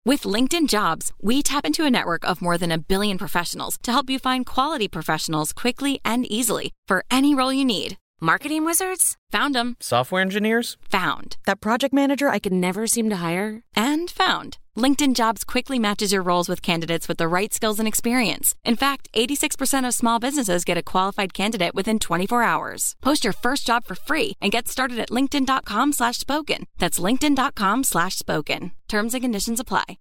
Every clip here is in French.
With LinkedIn Jobs, we tap into a network of more than 1 billion professionals to help you find quality professionals quickly and easily for any role you need. Marketing wizards? Found them. Software engineers? Found. That project manager I could never seem to hire? And found. LinkedIn Jobs quickly matches your roles with candidates with the right skills and experience. In fact, 86% of small businesses get a qualified candidate within 24 hours. Post your first job for free and get started at linkedin.com/spoken. That's linkedin.com/spoken. Terms and conditions apply.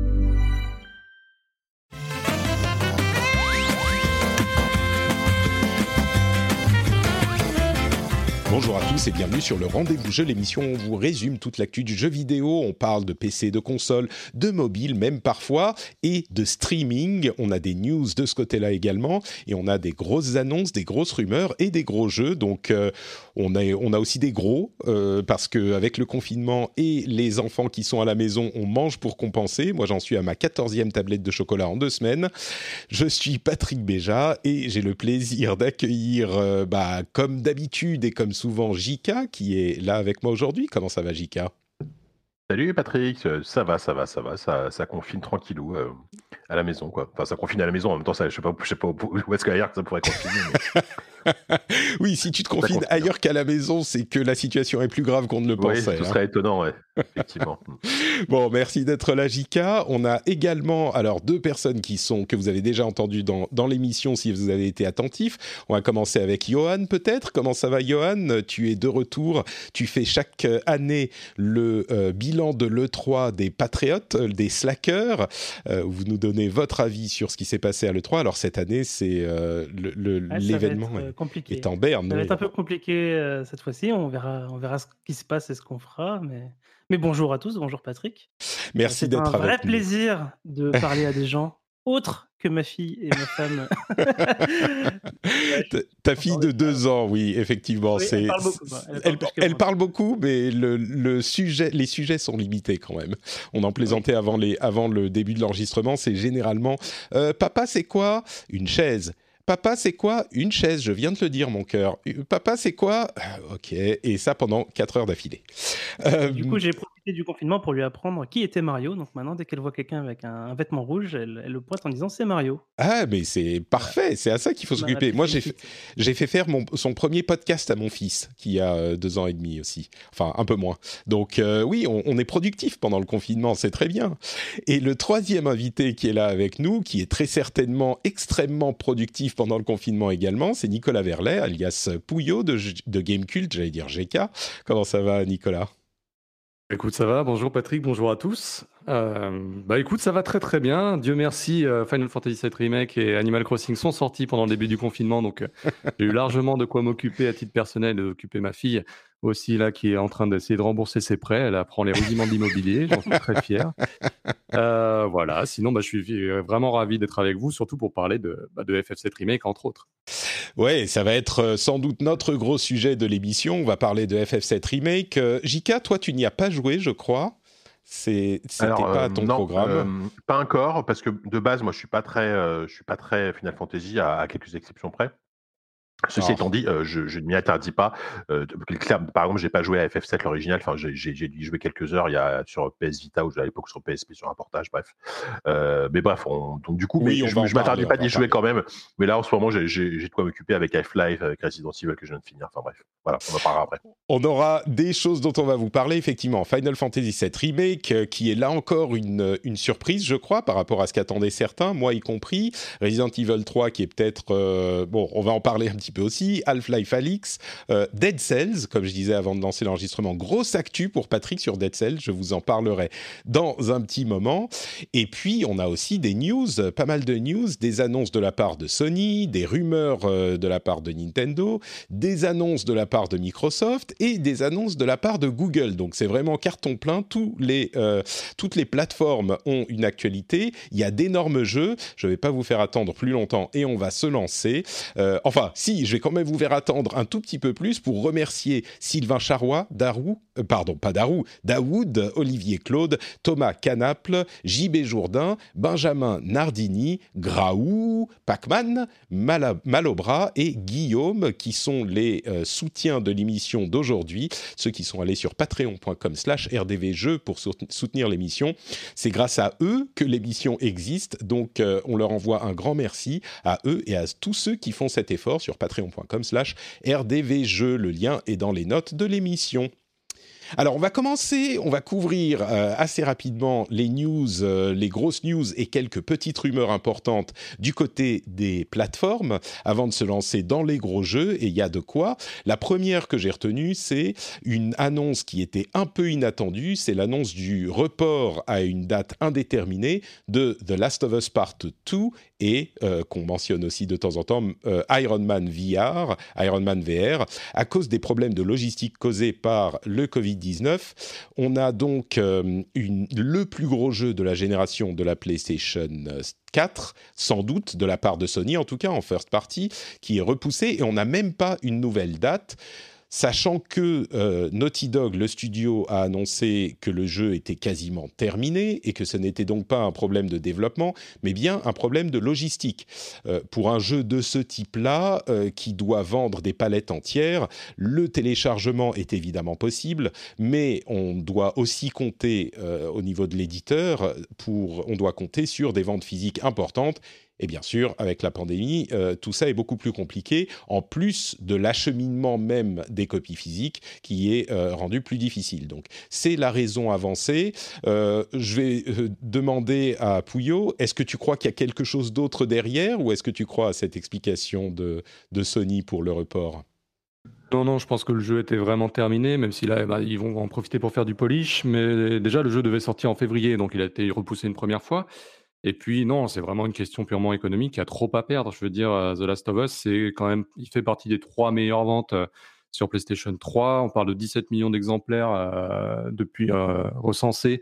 Bonjour à tous et bienvenue sur le Rendez-vous Jeu, l'émission où on vous résume toute l'actu du jeu vidéo. On parle de PC, de console, de mobile même parfois, et de streaming. On a des news de ce côté-là également, et on a des grosses annonces, des grosses rumeurs et des gros jeux. Donc on a aussi des gros, parce qu'avec le confinement et les enfants qui sont à la maison, on mange pour compenser. Moi j'en suis à ma 14e tablette de chocolat en 2 semaines. Je suis Patrick Béja et j'ai le plaisir d'accueillir, comme d'habitude et comme souvent, Jika, qui est là avec moi aujourd'hui. Comment ça va, Jika ? Salut Patrick, ça va, ça confine tranquillou à la maison, quoi. Enfin, ça confine à la maison, en même temps, je sais pas où est-ce qu'ailleurs que ça pourrait confiner. Mais... Oui, si tu te confines ailleurs qu'à la maison, c'est que la situation est plus grave qu'on ne le pensait. Oui, ce serait étonnant, ouais, effectivement. Bon, merci d'être là, Jika. On a également, alors, 2 personnes que vous avez déjà entendues dans l'émission, si vous avez été attentifs. On va commencer avec Johan, peut-être. Comment ça va, Johan ? Tu es de retour. Tu fais chaque année le bilan de l'E3 des patriotes, des slackers, où vous nous donnez votre avis sur ce qui s'est passé à l'E3. Alors, cette année, c'est l'événement compliqué. est en berne. Ça va être un peu compliqué cette fois-ci. On verra ce qui se passe et ce qu'on fera. Mais bonjour à tous, bonjour Patrick. Merci d'être avec nous. C'est un vrai plaisir de parler à des gens autres que ma fille et ma femme. Ta fille de 2 ans, oui, effectivement. Oui, elle parle beaucoup. Elle parle beaucoup, mais les sujets sont limités quand même. On en plaisantait avant le début de l'enregistrement. C'est généralement papa, c'est quoi ? Une chaise. Papa, c'est quoi ? Une chaise, je viens de te le dire, mon cœur. Papa, c'est quoi ? Ok, et ça pendant 4 heures d'affilée. Du coup, j'ai profité du confinement pour lui apprendre qui était Mario. Donc maintenant, dès qu'elle voit quelqu'un avec un vêtement rouge, elle le pointe en disant « c'est Mario ». Ah, mais c'est parfait, c'est à ça qu'il faut s'occuper. Moi, j'ai fait faire son premier podcast à mon fils, qui a 2 ans et demi aussi. Enfin, un peu moins. Donc oui, on est productif pendant le confinement, c'est très bien. Et le 3e invité qui est là avec nous, qui est très certainement extrêmement productif pendant le confinement également, c'est Nicolas Verlet, alias Pouillot de Gamecult, j'allais dire GK. Comment ça va, Nicolas ? Écoute, ça va. Bonjour Patrick, bonjour à tous. Écoute, ça va très très bien. Dieu merci, Final Fantasy VII Remake et Animal Crossing sont sortis pendant le début du confinement, donc j'ai eu largement de quoi m'occuper à titre personnel et d'occuper ma fille aussi là qui est en train d'essayer de rembourser ses prêts. Elle apprend les rudiments de l'immobilier, j'en suis très fier. Voilà, sinon je suis vraiment ravi d'être avec vous, surtout pour parler de FF7 Remake entre autres. Ouais, ça va être sans doute notre gros sujet de l'émission. On va parler de FF7 Remake. Jika, toi, tu n'y as pas joué, je crois. C'était pas ton programme. Pas encore, parce que de base, moi, je suis pas très Final Fantasy à quelques exceptions près. Ceci étant dit, je ne m'y interdis pas. Par exemple, j'ai pas joué à FF7 l'original. Enfin, j'ai dû y jouer quelques heures sur PS Vita ou à l'époque sur PSP sur un portage. Bref, mais bref, donc du coup, oui, je m'interdis pas d'y jouer quand même. Mais là, en ce moment, j'ai de quoi m'occuper avec Half-Life, avec Resident Evil que je viens de finir. Enfin bref, voilà, on en parlera après. On aura des choses dont on va vous parler effectivement. Final Fantasy VII Remake, qui est là encore une surprise, je crois, par rapport à ce qu'attendaient certains, moi y compris. Resident Evil 3, qui est peut-être on va en parler un petit peu aussi, Half-Life Alyx, Dead Cells, comme je disais avant de lancer l'enregistrement, grosse actu pour Patrick sur Dead Cells, je vous en parlerai dans un petit moment. Et puis on a aussi des news, pas mal de news, des annonces de la part de Sony, des rumeurs de la part de Nintendo, des annonces de la part de Microsoft et des annonces de la part de Google. Donc c'est vraiment carton plein, toutes les plateformes ont une actualité, il y a d'énormes jeux, je ne vais pas vous faire attendre plus longtemps et on va se lancer. Enfin, si, puis, je vais quand même vous faire attendre un tout petit peu plus pour remercier Sylvain Charrois, Daoud, Olivier Claude, Thomas Canaple, JB Jourdain, Benjamin Nardini, Graou, Pacman, Malobra et Guillaume, qui sont les soutiens de l'émission d'aujourd'hui, ceux qui sont allés sur patreon.com/rdvjeux pour soutenir l'émission. C'est grâce à eux que l'émission existe, donc on leur envoie un grand merci à eux et à tous ceux qui font cet effort sur patreon.com/rdvjeux. Le lien est dans les notes de l'émission. Alors, on va couvrir assez rapidement les news, les grosses news et quelques petites rumeurs importantes du côté des plateformes avant de se lancer dans les gros jeux, et il y a de quoi. La première que j'ai retenue, c'est une annonce qui était un peu inattendue, c'est l'annonce du report à une date indéterminée de The Last of Us Part 2 et, qu'on mentionne aussi de temps en temps, Iron Man VR, à cause des problèmes de logistique causés par le Covid-19. On a donc le plus gros jeu de la génération de la PlayStation 4, sans doute, de la part de Sony, en tout cas en first party, qui est repoussé, et on n'a même pas une nouvelle date. Sachant que Naughty Dog, le studio, a annoncé que le jeu était quasiment terminé et que ce n'était donc pas un problème de développement, mais bien un problème de logistique. Pour un jeu de ce type-là, qui doit vendre des palettes entières, le téléchargement est évidemment possible, mais on doit aussi compter au niveau de l'éditeur, on doit compter sur des ventes physiques importantes. Et bien sûr, avec la pandémie, tout ça est beaucoup plus compliqué, en plus de l'acheminement même des copies physiques qui est rendu plus difficile. Donc, c'est la raison avancée. Je vais demander à Pouillot, est-ce que tu crois qu'il y a quelque chose d'autre derrière, ou est-ce que tu crois à cette explication de Sony pour le report ? Non, je pense que le jeu était vraiment terminé, même si là, ils vont en profiter pour faire du polish. Mais déjà, le jeu devait sortir en février, donc il a été repoussé une première fois. Et puis non, c'est vraiment une question purement économique. Il y a trop à perdre. Je veux dire, The Last of Us, c'est quand même, il fait partie des 3 meilleures ventes sur PlayStation 3. On parle de 17 millions d'exemplaires depuis recensés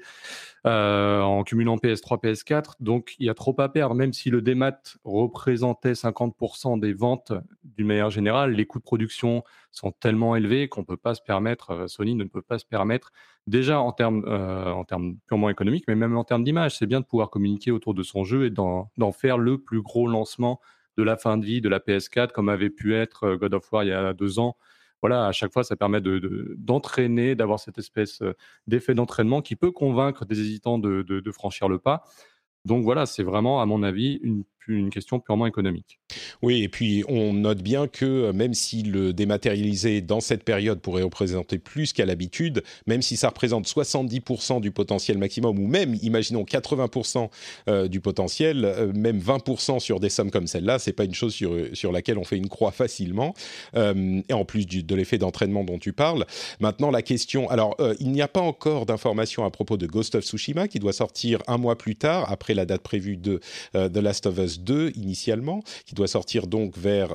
en cumulant PS3, PS4. Donc, il y a trop à perdre. Même si le démat représentait 50% des ventes d'une manière générale, les coûts de production sont tellement élevés qu'on peut pas se permettre, Sony ne peut pas se permettre, déjà en termes purement économiques, mais même en termes d'image. C'est bien de pouvoir communiquer autour de son jeu et d'en faire le plus gros lancement de la fin de vie de la PS4, comme avait pu être God of War il y a 2 ans. Voilà, à chaque fois, ça permet d'entraîner, d'avoir cette espèce d'effet d'entraînement qui peut convaincre des hésitants de franchir le pas. Donc voilà, c'est vraiment, à mon avis, une question purement économique. Oui, et puis on note bien que même si le dématérialisé dans cette période pourrait représenter plus qu'à l'habitude, même si ça représente 70% du potentiel maximum, ou même, imaginons, 80% du potentiel, même 20% sur des sommes comme celle-là, c'est pas une chose sur laquelle on fait une croix facilement, et en plus de l'effet d'entraînement dont tu parles. Maintenant, la question... Alors, il n'y a pas encore d'informations à propos de Ghost of Tsushima, qui doit sortir 1 mois plus tard, après la date prévue de The Last of Us 2 initialement, qui doit sortir donc vers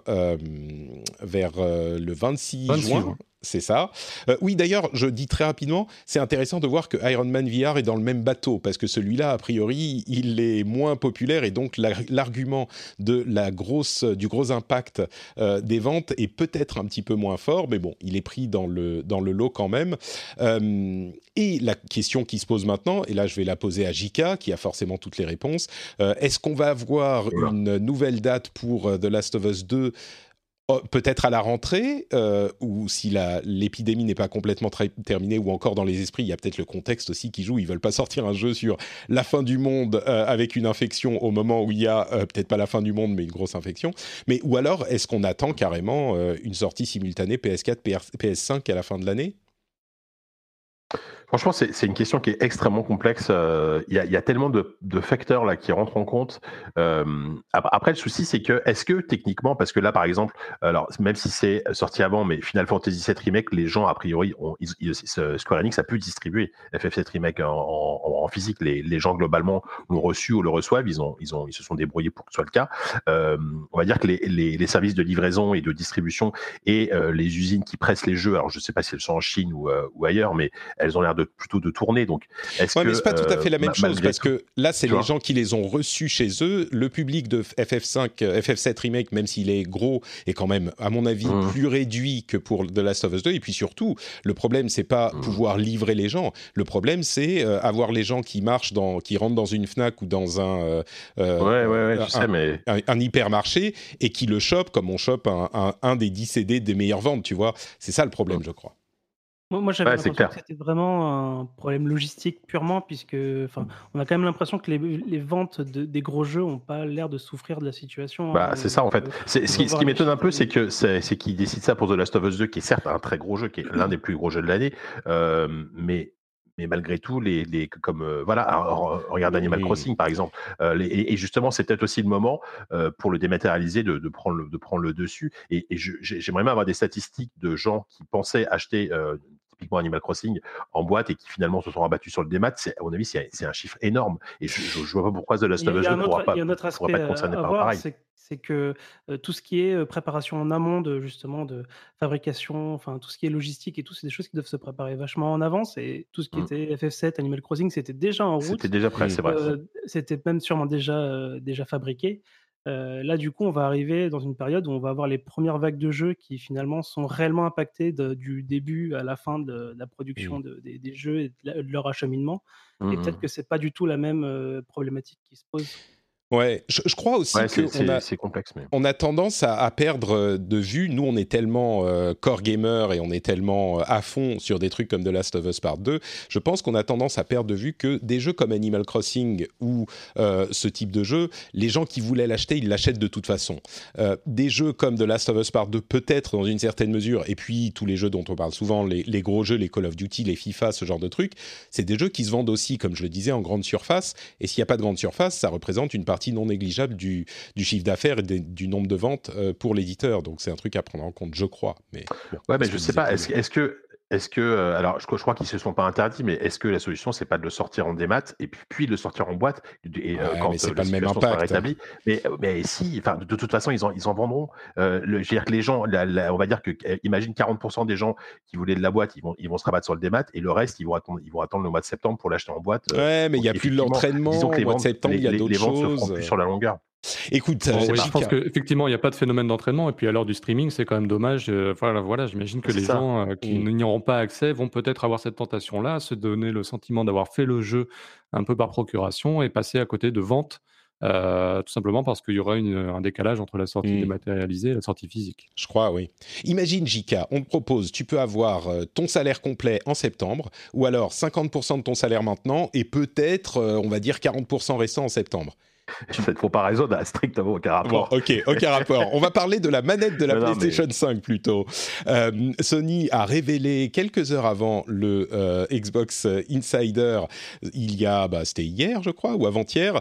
le 26 juin. C'est ça. Oui, d'ailleurs, je dis très rapidement, c'est intéressant de voir que Iron Man VR est dans le même bateau, parce que celui-là, a priori, il est moins populaire, et donc l'argument du gros impact des ventes est peut-être un petit peu moins fort, mais bon, il est pris dans le lot quand même. Et la question qui se pose maintenant, et là je vais la poser à Jika, qui a forcément toutes les réponses, est-ce qu'on va avoir une nouvelle date pour The Last of Us 2 peut-être à la rentrée, ou si l'épidémie n'est pas complètement terminée, ou encore dans les esprits, il y a peut-être le contexte aussi qui joue, ils veulent pas sortir un jeu sur la fin du monde avec une infection au moment où il y a, peut-être pas la fin du monde, mais une grosse infection, ou alors est-ce qu'on attend carrément une sortie simultanée PS4, PS5 à la fin de l'année ? Franchement, c'est une question qui est extrêmement complexe. Il y a tellement de facteurs là qui rentrent en compte. Après, le souci, c'est que est-ce que techniquement, parce que là, par exemple, alors même si c'est sorti avant, mais Final Fantasy VII Remake, les gens a priori, Square Enix a pu distribuer FF7 Remake en physique. Les gens globalement l'ont reçu ou le reçoivent. Ils se sont débrouillés pour que ce soit le cas. On va dire que les services de livraison et de distribution et les usines qui pressent les jeux, alors je ne sais pas si elles sont en Chine ou ailleurs, mais elles ont l'air de plutôt de tourner. Donc, est-ce Ouais, mais que c'est pas tout à fait la même chose malgré parce tout, que là, c'est tu les vois, gens qui les ont reçus chez eux. Le public de FF5, FF7 Remake, même s'il est gros, est quand même, à mon avis, Mmh, plus réduit que pour The Last of Us 2. Et puis surtout, le problème, c'est pas mmh. pouvoir livrer les gens. Le problème, c'est avoir les gens qui rentrent dans une Fnac ou dans Ouais, je sais, mais un hypermarché et qui le chopent comme on chope un des 10 CD des meilleures ventes, tu vois. C'est ça le problème, mmh. je crois. Moi, j'avais Ouais, c'est l'impression que clair. c'était vraiment un problème logistique purement, puisque, enfin, on a quand même l'impression que les ventes des gros jeux ont pas l'air de souffrir de la situation, Bah, hein, c'est ça en fait. on Ce va qui, ce voir qui les m'étonne un peu, c'est chiffres. que c'est qu'ils décident ça pour The Last of Us 2, qui est certes un très gros jeu, qui est l'un des plus gros jeux de l'année, mais malgré tout, comme voilà, alors, regarde Animal Hmm. Crossing par exemple, et justement, c'est peut-être aussi le moment pour le dématérialiser de prendre le dessus. Et j'aimerais bien avoir des statistiques de gens qui pensaient acheter typiquement Animal Crossing en boîte et qui finalement se sont rabattus sur le démat. À mon avis, c'est un chiffre énorme. Et je vois pas pourquoi The Last of Us 2 pourra Il pas y a un autre pourrait aspect pas être concerné à par voir, pareil. c'est que tout ce qui est préparation en amont de justement de fabrication, enfin tout ce qui est logistique et tout, c'est des choses qui doivent se préparer vachement en avance. Et tout ce qui Mmh. était FF7, Animal Crossing, c'était déjà en C'était route, déjà prêt, Hmm. c'est vrai. c'était même sûrement déjà fabriqué. Là, du coup, on va arriver dans une période où on va avoir les premières vagues de jeux qui finalement sont réellement impactées du début à la fin de la Hmm. production des jeux et de leur acheminement. Mmh Et peut-être mh. que c'est pas du tout la même problématique qui se pose. Ouais, je crois aussi Ouais, que c'est complexe, mais on a tendance à perdre de vue. Nous, on est tellement core gamer et on est tellement à fond sur des trucs comme The Last of Us Part 2. Je pense qu'on a tendance à perdre de vue que des jeux comme Animal Crossing ou ce type de jeu, les gens qui voulaient l'acheter, ils l'achètent de toute façon. Des jeux comme The Last of Us Part 2, peut-être dans une certaine mesure, et puis tous les jeux dont on parle souvent, les gros jeux, les Call of Duty, les FIFA, ce genre de trucs, c'est des jeux qui se vendent aussi, comme je le disais, en grande surface. Et s'il n'y a pas de grande surface, ça représente une partie non négligeable du chiffre d'affaires et du nombre de ventes pour l'éditeur. Donc c'est un truc à prendre en compte, je crois. Mais bon, ouais, mais c'est ce je que sais disait pas, Paul. est-ce que alors je crois qu'ils se sont pas interdits, mais est-ce que la solution, c'est pas de le sortir en démat et puis de le sortir en boîte et Ouais, mais quand, c'est la pas le même situation sera impact. rétablie? Mais si, enfin, de toute façon, ils en vendront. Je veux dire que les gens, on va dire que, imagine 40 des gens qui voulaient de la boîte, ils vont se rabattre sur le démat et le reste, ils vont attendre le mois de septembre pour l'acheter en boîte, Ouais, mais il donc y a plus de effectivement, disons l'entraînement. que Au les mois de ventes septembre, les il y a les les d'autres ventes se feront choses. plus sur la longueur. Écoute, Je Bon, sais oui, je pas. pense Jika. qu'effectivement, il n'y a pas de phénomène d'entraînement. Et puis à l'heure du streaming, c'est quand même dommage. Voilà, j'imagine que C'est les ça. gens qui Hmm. n'y auront pas accès vont peut-être avoir cette tentation-là, se donner le sentiment d'avoir fait le jeu un peu par procuration et passer à côté de ventes, tout simplement parce qu'il y aura un décalage entre la sortie Hmm. dématérialisée et la sortie physique. Je crois, oui. Imagine, Jika, on te propose, tu peux avoir ton salaire complet en septembre, ou alors 50% de ton salaire maintenant, et peut-être, on va dire, 40% restant en septembre. Cette comparaison n'a strictement aucun Bon, rapport. ok, aucun rapport. On va parler de la manette de la Non, mais PlayStation 5 plutôt. Sony a révélé quelques heures avant le Xbox Insider, c'était hier je crois, ou avant-hier,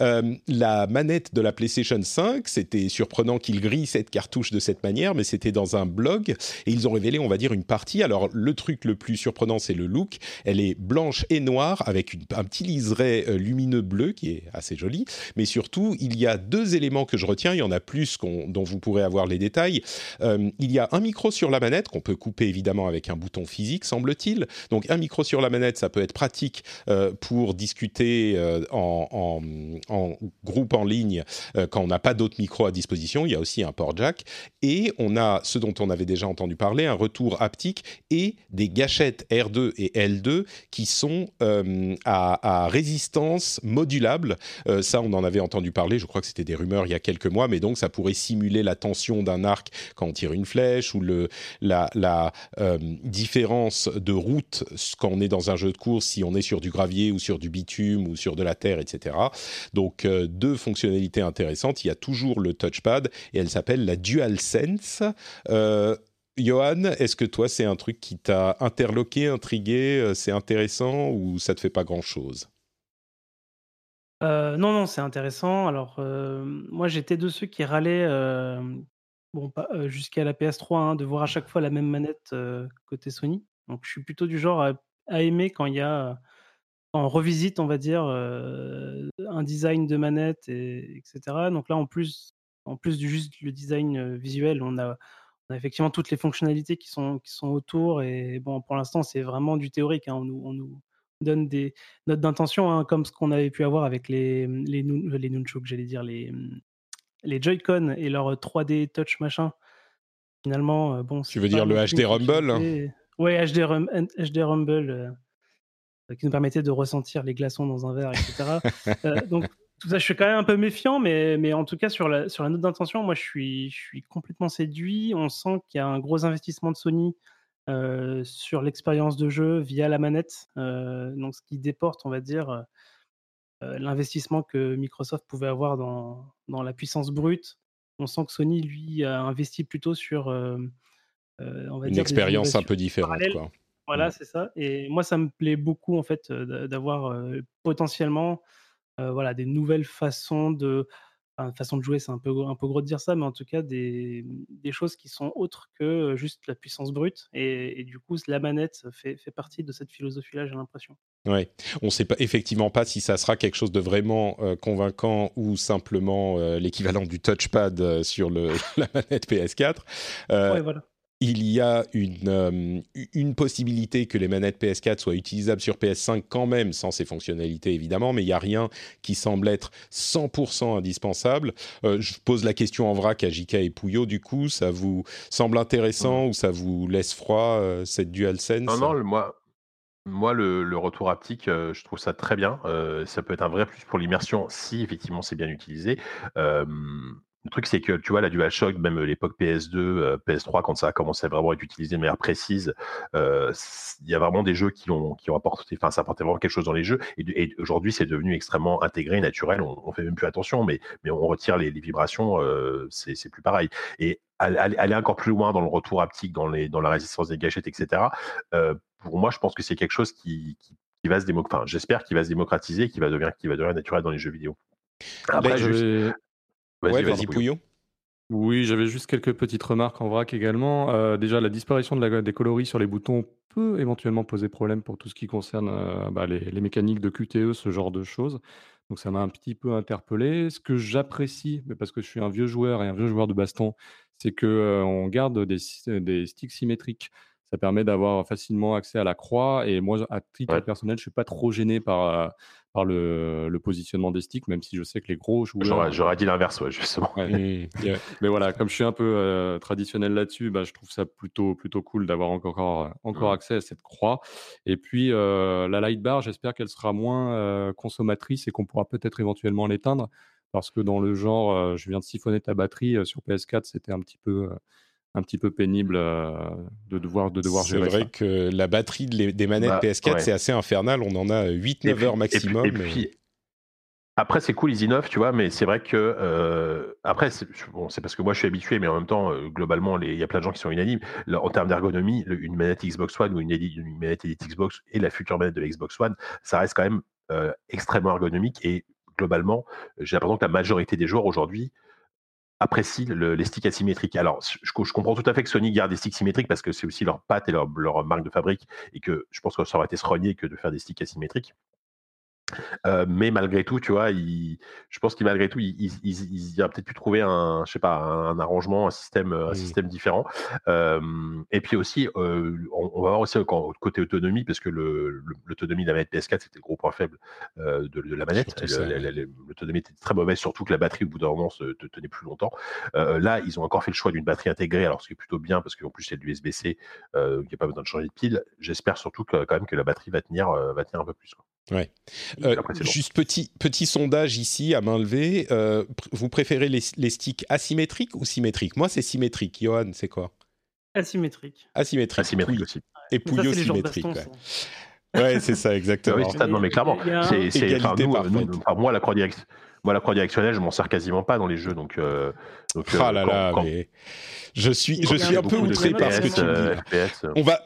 la manette de la PlayStation 5. C'était surprenant qu'ils grillent cette cartouche de cette manière, mais c'était dans un blog et ils ont révélé, on va dire, une partie. Alors le truc le plus surprenant, c'est le look. Elle est blanche et noire avec un petit liseré lumineux bleu qui est assez joli. Mais surtout, il y a deux éléments que je retiens. Il y en a plus dont vous pourrez avoir les détails. Il y a un micro sur la manette qu'on peut couper évidemment avec un bouton physique, semble-t-il. Donc un micro sur la manette, ça peut être pratique pour discuter en groupe en ligne quand on n'a pas d'autres micros à disposition. Il y a aussi un port jack. Et on a ce dont on avait déjà entendu parler, un retour haptique et des gâchettes R2 et L2 qui sont à résistance modulable. Ça, on en avait entendu parler, je crois que c'était des rumeurs il y a quelques mois, mais donc ça pourrait simuler la tension d'un arc quand on tire une flèche ou la différence de route quand on est dans un jeu de course, si on est sur du gravier ou sur du bitume ou sur de la terre, etc. Donc deux fonctionnalités intéressantes. Il y a toujours le touchpad et elle s'appelle la DualSense. Johan, est-ce que toi, c'est un truc qui t'a interloqué, intrigué, c'est intéressant ou ça te fait pas grand-chose? Non, non, c'est intéressant. Alors, moi, j'étais de ceux qui râlaient, bon, pas, jusqu'à la PS3, hein, de voir à chaque fois la même manette, côté Sony. Donc je suis plutôt du genre à aimer quand il y a, quand on revisite, on va dire, un design de manette et etc. Donc là, en plus du juste le design, visuel, on a On a effectivement toutes les fonctionnalités qui sont autour et bon, pour l'instant, c'est vraiment du théorique, hein. On nous donne des notes d'intention, hein, comme ce qu'on avait pu avoir avec les nunchuks, j'allais dire, les Joy-Con et leur 3D touch machin. Finalement, bon, Tu c'est veux pas dire le non plus une HD Rumble? fonctionnalité ouais, HD Rumble, qui nous permettait de ressentir les glaçons dans un verre et cetera. Donc tout ça, je suis quand même un peu méfiant, mais en tout cas sur la note d'intention, moi je suis complètement séduit. On sent qu'il y a un gros investissement de Sony, sur l'expérience de jeu via la manette, donc ce qui déporte, on va dire, l'investissement que Microsoft pouvait avoir dans la puissance brute. On sent que Sony, lui, a investi plutôt sur, on va Une dire des expérience un innovations peu différente, parallèles. quoi. Voilà, Mmh. c'est ça et moi, ça me plaît beaucoup, en fait, d'avoir, potentiellement, voilà, des nouvelles façons de jouer, c'est un peu gros de dire ça, mais en tout cas des choses qui sont autres que, juste la puissance brute et du coup, la manette fait partie de cette philosophie-là, j'ai l'impression. Ouais. On ne sait pas, effectivement pas si ça sera quelque chose de vraiment convaincant ou simplement l'équivalent du touchpad sur la manette PS4. Euh, Ouais, voilà. il y a une possibilité que les manettes PS4 soient utilisables sur PS5 quand même, sans ces fonctionnalités évidemment, mais il n'y a rien qui semble être 100% indispensable. Je pose la question en vrac à JK et Pouillot, du coup, ça vous semble intéressant ou ça vous laisse froid, cette Non, DualSense? non, moi, le retour haptique, je trouve ça très bien. Ça peut être un vrai plus pour l'immersion si effectivement c'est bien utilisé. Le truc, c'est que tu vois, la DualShock, même l'époque PS2, PS3, quand ça a commencé à vraiment être utilisé de manière précise, il y a vraiment des jeux qui ont apporté, enfin, ça apportait vraiment quelque chose dans les jeux. Et aujourd'hui, c'est devenu extrêmement intégré, naturel. On fait même plus attention, mais on retire les vibrations, c'est plus pareil. Et aller encore plus loin dans le retour haptique, dans la résistance des gâchettes, etc. Pour moi, je pense que c'est quelque chose qui va se démocratiser. Enfin, j'espère qu'il va se démocratiser, qui va devenir naturel dans les jeux vidéo. Les- Après, juste, J'avais Ouais, vas-y, vas-y Pouillot. Pouillot. Oui, j'avais juste quelques petites remarques en vrac également. Déjà, la disparition des coloris sur les boutons peut éventuellement poser problème pour tout ce qui concerne les mécaniques de QTE, ce genre de choses. Donc ça m'a un petit peu interpellé. Ce que j'apprécie, mais parce que je suis un vieux joueur et un vieux joueur de baston, c'est que on garde des sticks symétriques. Ça permet d'avoir facilement accès à la croix. Et moi, à titre Ouais. personnel, je suis pas trop gêné par le positionnement des sticks, même si je sais que les gros joueurs J'aurais dit l'inverse, ouais, justement. ouais. Ouais. Mais voilà, comme je suis un peu traditionnel là-dessus, bah, je trouve ça plutôt cool d'avoir encore Mm. accès à cette croix. Et puis la light bar, j'espère qu'elle sera moins consommatrice et qu'on pourra peut-être éventuellement l'éteindre. Parce que dans le genre, je viens de siphonner ta batterie sur PS4, c'était un petit peu pénible de devoir C'est gérer vrai ça. que la batterie des manettes Bah, PS4, ouais. c'est assez infernal. On en a Et 8-9 heures puis, et puis, et maximum. puis, après, c'est cool, Easy 9, tu vois, mais c'est vrai que après, bon, c'est parce que moi je suis habitué, mais en même temps, globalement, il y a plein de gens qui sont unanimes. Là, en termes d'ergonomie, une manette Xbox One ou une manette Elite Xbox et la future manette de la Xbox One, ça reste quand même extrêmement ergonomique et globalement, j'ai l'impression que la majorité des joueurs aujourd'hui apprécient les sticks asymétriques. Alors, je comprends tout à fait que Sony garde des sticks symétriques parce que c'est aussi leur patte et leur marque de fabrique et que je pense que ça aurait été se renier que de faire des sticks asymétriques. Mais malgré tout, tu vois, je pense qu'il malgré tout, il a peut-être pu trouver je sais pas, un arrangement, un Mm. système différent. Et puis aussi, on va voir aussi côté autonomie, parce que l'autonomie de la manette PS4, c'était le gros point faible de la manette. Surtout ça, ouais. L'autonomie était très mauvaise, surtout que la batterie, au bout d'un moment, te tenait plus longtemps. Là, ils ont encore fait le choix d'une batterie intégrée, alors ce qui est plutôt bien, parce qu'en plus, c'est de l'USB-C, il n'y a pas besoin de changer de pile. J'espère surtout quand même que la batterie va tenir un peu plus, quoi. Ouais. Après, c'est bon. Juste petit sondage ici à main levée. Vous préférez les sticks asymétriques ou symétriques? Moi, c'est symétrique. Johan, c'est quoi? Asymétrique. Asymétrique. Asymétrique aussi. Et Mais ça, Pouillot c'est les joueurs de symétrique. baston, Ouais, ça. ouais, c'est ça, Ah oui, exactement. c'est ça, non, mais clairement, Il y a un Égalité moi, la croix directionnelle, je m'en sers quasiment pas dans les jeux, donc Ah là là, quand mais je suis il y a un peu beaucoup de outré par ce que FPS, tu me dis là. FPS,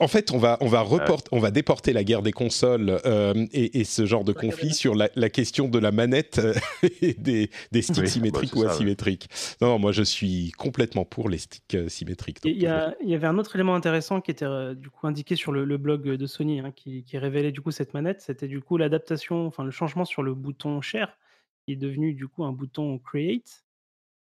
On va déporter la guerre des consoles et ce genre de conflit sur la question de la manette et des sticks oui, symétriques c'est ou ça, ouais. asymétriques. Non, moi je suis complètement pour les sticks symétriques. Il Donc, y avait un autre élément intéressant qui était du coup indiqué sur le blog de Sony, hein, qui révélait du coup cette manette. C'était du coup l'adaptation, enfin le changement sur le bouton Share, qui est devenu du coup un bouton Create.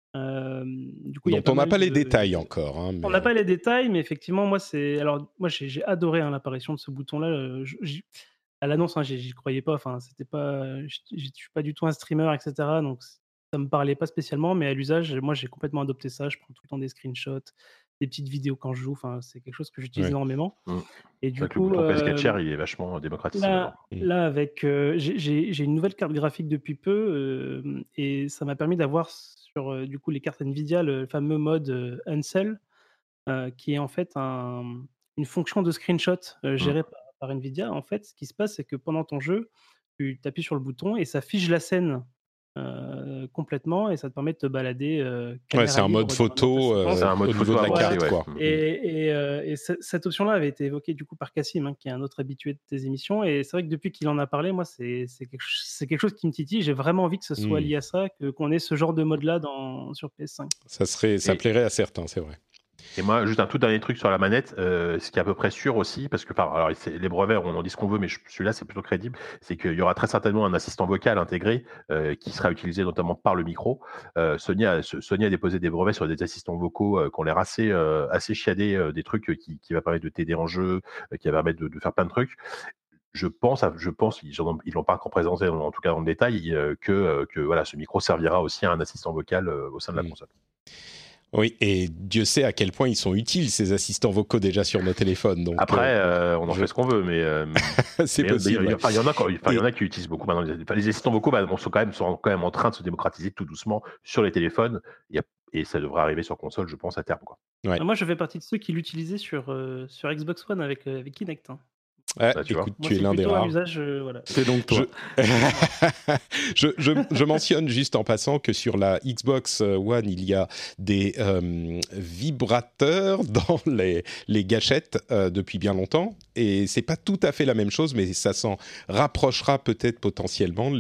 Du coup, il y a Dont pas on n'a mal pas les de détails encore, hein, on n'a mais pas les détails, mais effectivement, moi, j'ai adoré, hein, l'apparition de ce bouton-là, à l'annonce, hein, j'y croyais pas, enfin, c'était pas je suis pas du tout un streamer et cetera, donc ça me parlait pas spécialement, mais à l'usage, moi, j'ai complètement adopté ça. Je prends tout le temps des screenshots, des petites vidéos quand je joue, enfin, c'est quelque chose que j'utilise ouais. énormément Mmh. et C'est du vrai que le coup, bouton PS Catcher, il est vachement démocratisé maintenant. là avec, j'ai une nouvelle carte graphique depuis peu, et ça m'a permis d'avoir sur, du coup, les cartes Nvidia, le fameux mode, Uncell, qui est en fait une fonction de screenshot, Mmh. gérée par Nvidia. En fait, ce qui se passe, c'est que pendant ton jeu, tu appuies sur le bouton et ça fige la scène, complètement et ça te permet de te balader, Ouais, caméra c'est un mode libre dans ta photo C'est séquence. un mode au niveau photo de la Voilà. avancé, carte, ouais. quoi. Et cette option-là avait été évoquée du coup par Cassim, hein, qui est un autre habitué de tes émissions et c'est vrai que depuis qu'il en a parlé, moi c'est quelque chose qui me titille. J'ai vraiment envie que ce soit Mmh. lié à ça, qu'on ait ce genre de mode-là sur PS5. Ça Et plairait à certains, c'est vrai. Et moi, juste un tout dernier truc sur la manette, ce qui est à peu près sûr aussi, parce que alors, les brevets, on en dit ce qu'on veut, mais celui-là, c'est plutôt crédible, c'est qu'il y aura très certainement un assistant vocal intégré qui sera utilisé notamment par le micro. Sony a déposé des brevets sur des assistants vocaux qui ont l'air assez chiadés, des trucs qui va permettre de t'aider en jeu, qui va permettre de faire plein de trucs. Je pense, ils l'ont pas encore présenté, en tout cas dans le détail, que voilà, ce micro servira aussi à un assistant vocal au sein de la Mmh. console. Oui, et Dieu sait à quel point ils sont utiles, ces assistants vocaux déjà sur nos téléphones. Donc, Après, on en fait ce qu'on veut, mais c'est mais possible. Ouais. il y en a il y en a qui utilisent beaucoup maintenant. Les assistants vocaux, sont quand même en train de se démocratiser tout doucement sur les téléphones. Et ça devrait arriver sur console, je pense, à terme, quoi. Ouais. Moi, je fais partie de ceux qui l'utilisaient sur Xbox One avec Kinect, hein. Ah, Là, tu vois. écoute, Moi, tu es c'est l'un des plutôt un rares. usage, voilà. C'est donc Je... toi. je mentionne juste en passant que sur la Xbox One, il y a des vibrateurs dans les gâchettes depuis bien longtemps. Et c'est pas tout à fait la même chose, mais ça s'en rapprochera peut-être potentiellement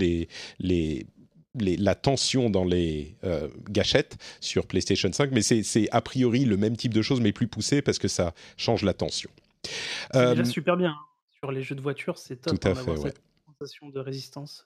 la tension dans les gâchettes sur PlayStation 5. Mais c'est a priori le même type de chose, mais plus poussé parce que ça change la tension. C'est déjà super bien, hein. Sur les jeux de voiture, c'est Tout top, à hein, fait, d'avoir ouais. cette sensation de résistance.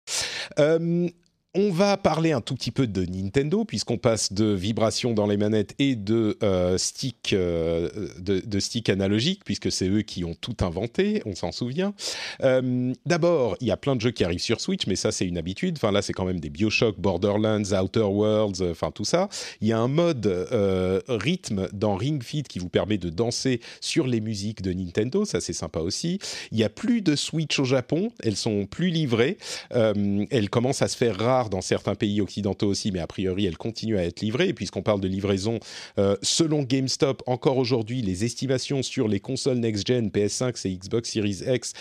On va parler un tout petit peu de Nintendo, puisqu'on passe de vibrations dans les manettes et de stick analogiques, puisque c'est eux qui ont tout inventé, on s'en souvient. D'abord, il y a plein de jeux qui arrivent sur Switch, mais ça, c'est une habitude. Enfin, là, c'est quand même des BioShock, Borderlands, Outer Worlds, enfin, tout ça. Il y a un mode rythme dans Ring Fit qui vous permet de danser sur les musiques de Nintendo. Ça, c'est sympa aussi. Il n'y a plus de Switch au Japon. Elles sont plus livrées. Elles commencent à se faire rares dans certains pays occidentaux aussi, mais a priori, elles continuent à être livrées. Et puisqu'on parle de livraison, selon GameStop, encore aujourd'hui, les estimations sur les consoles next-gen, PS5 et Xbox Series X,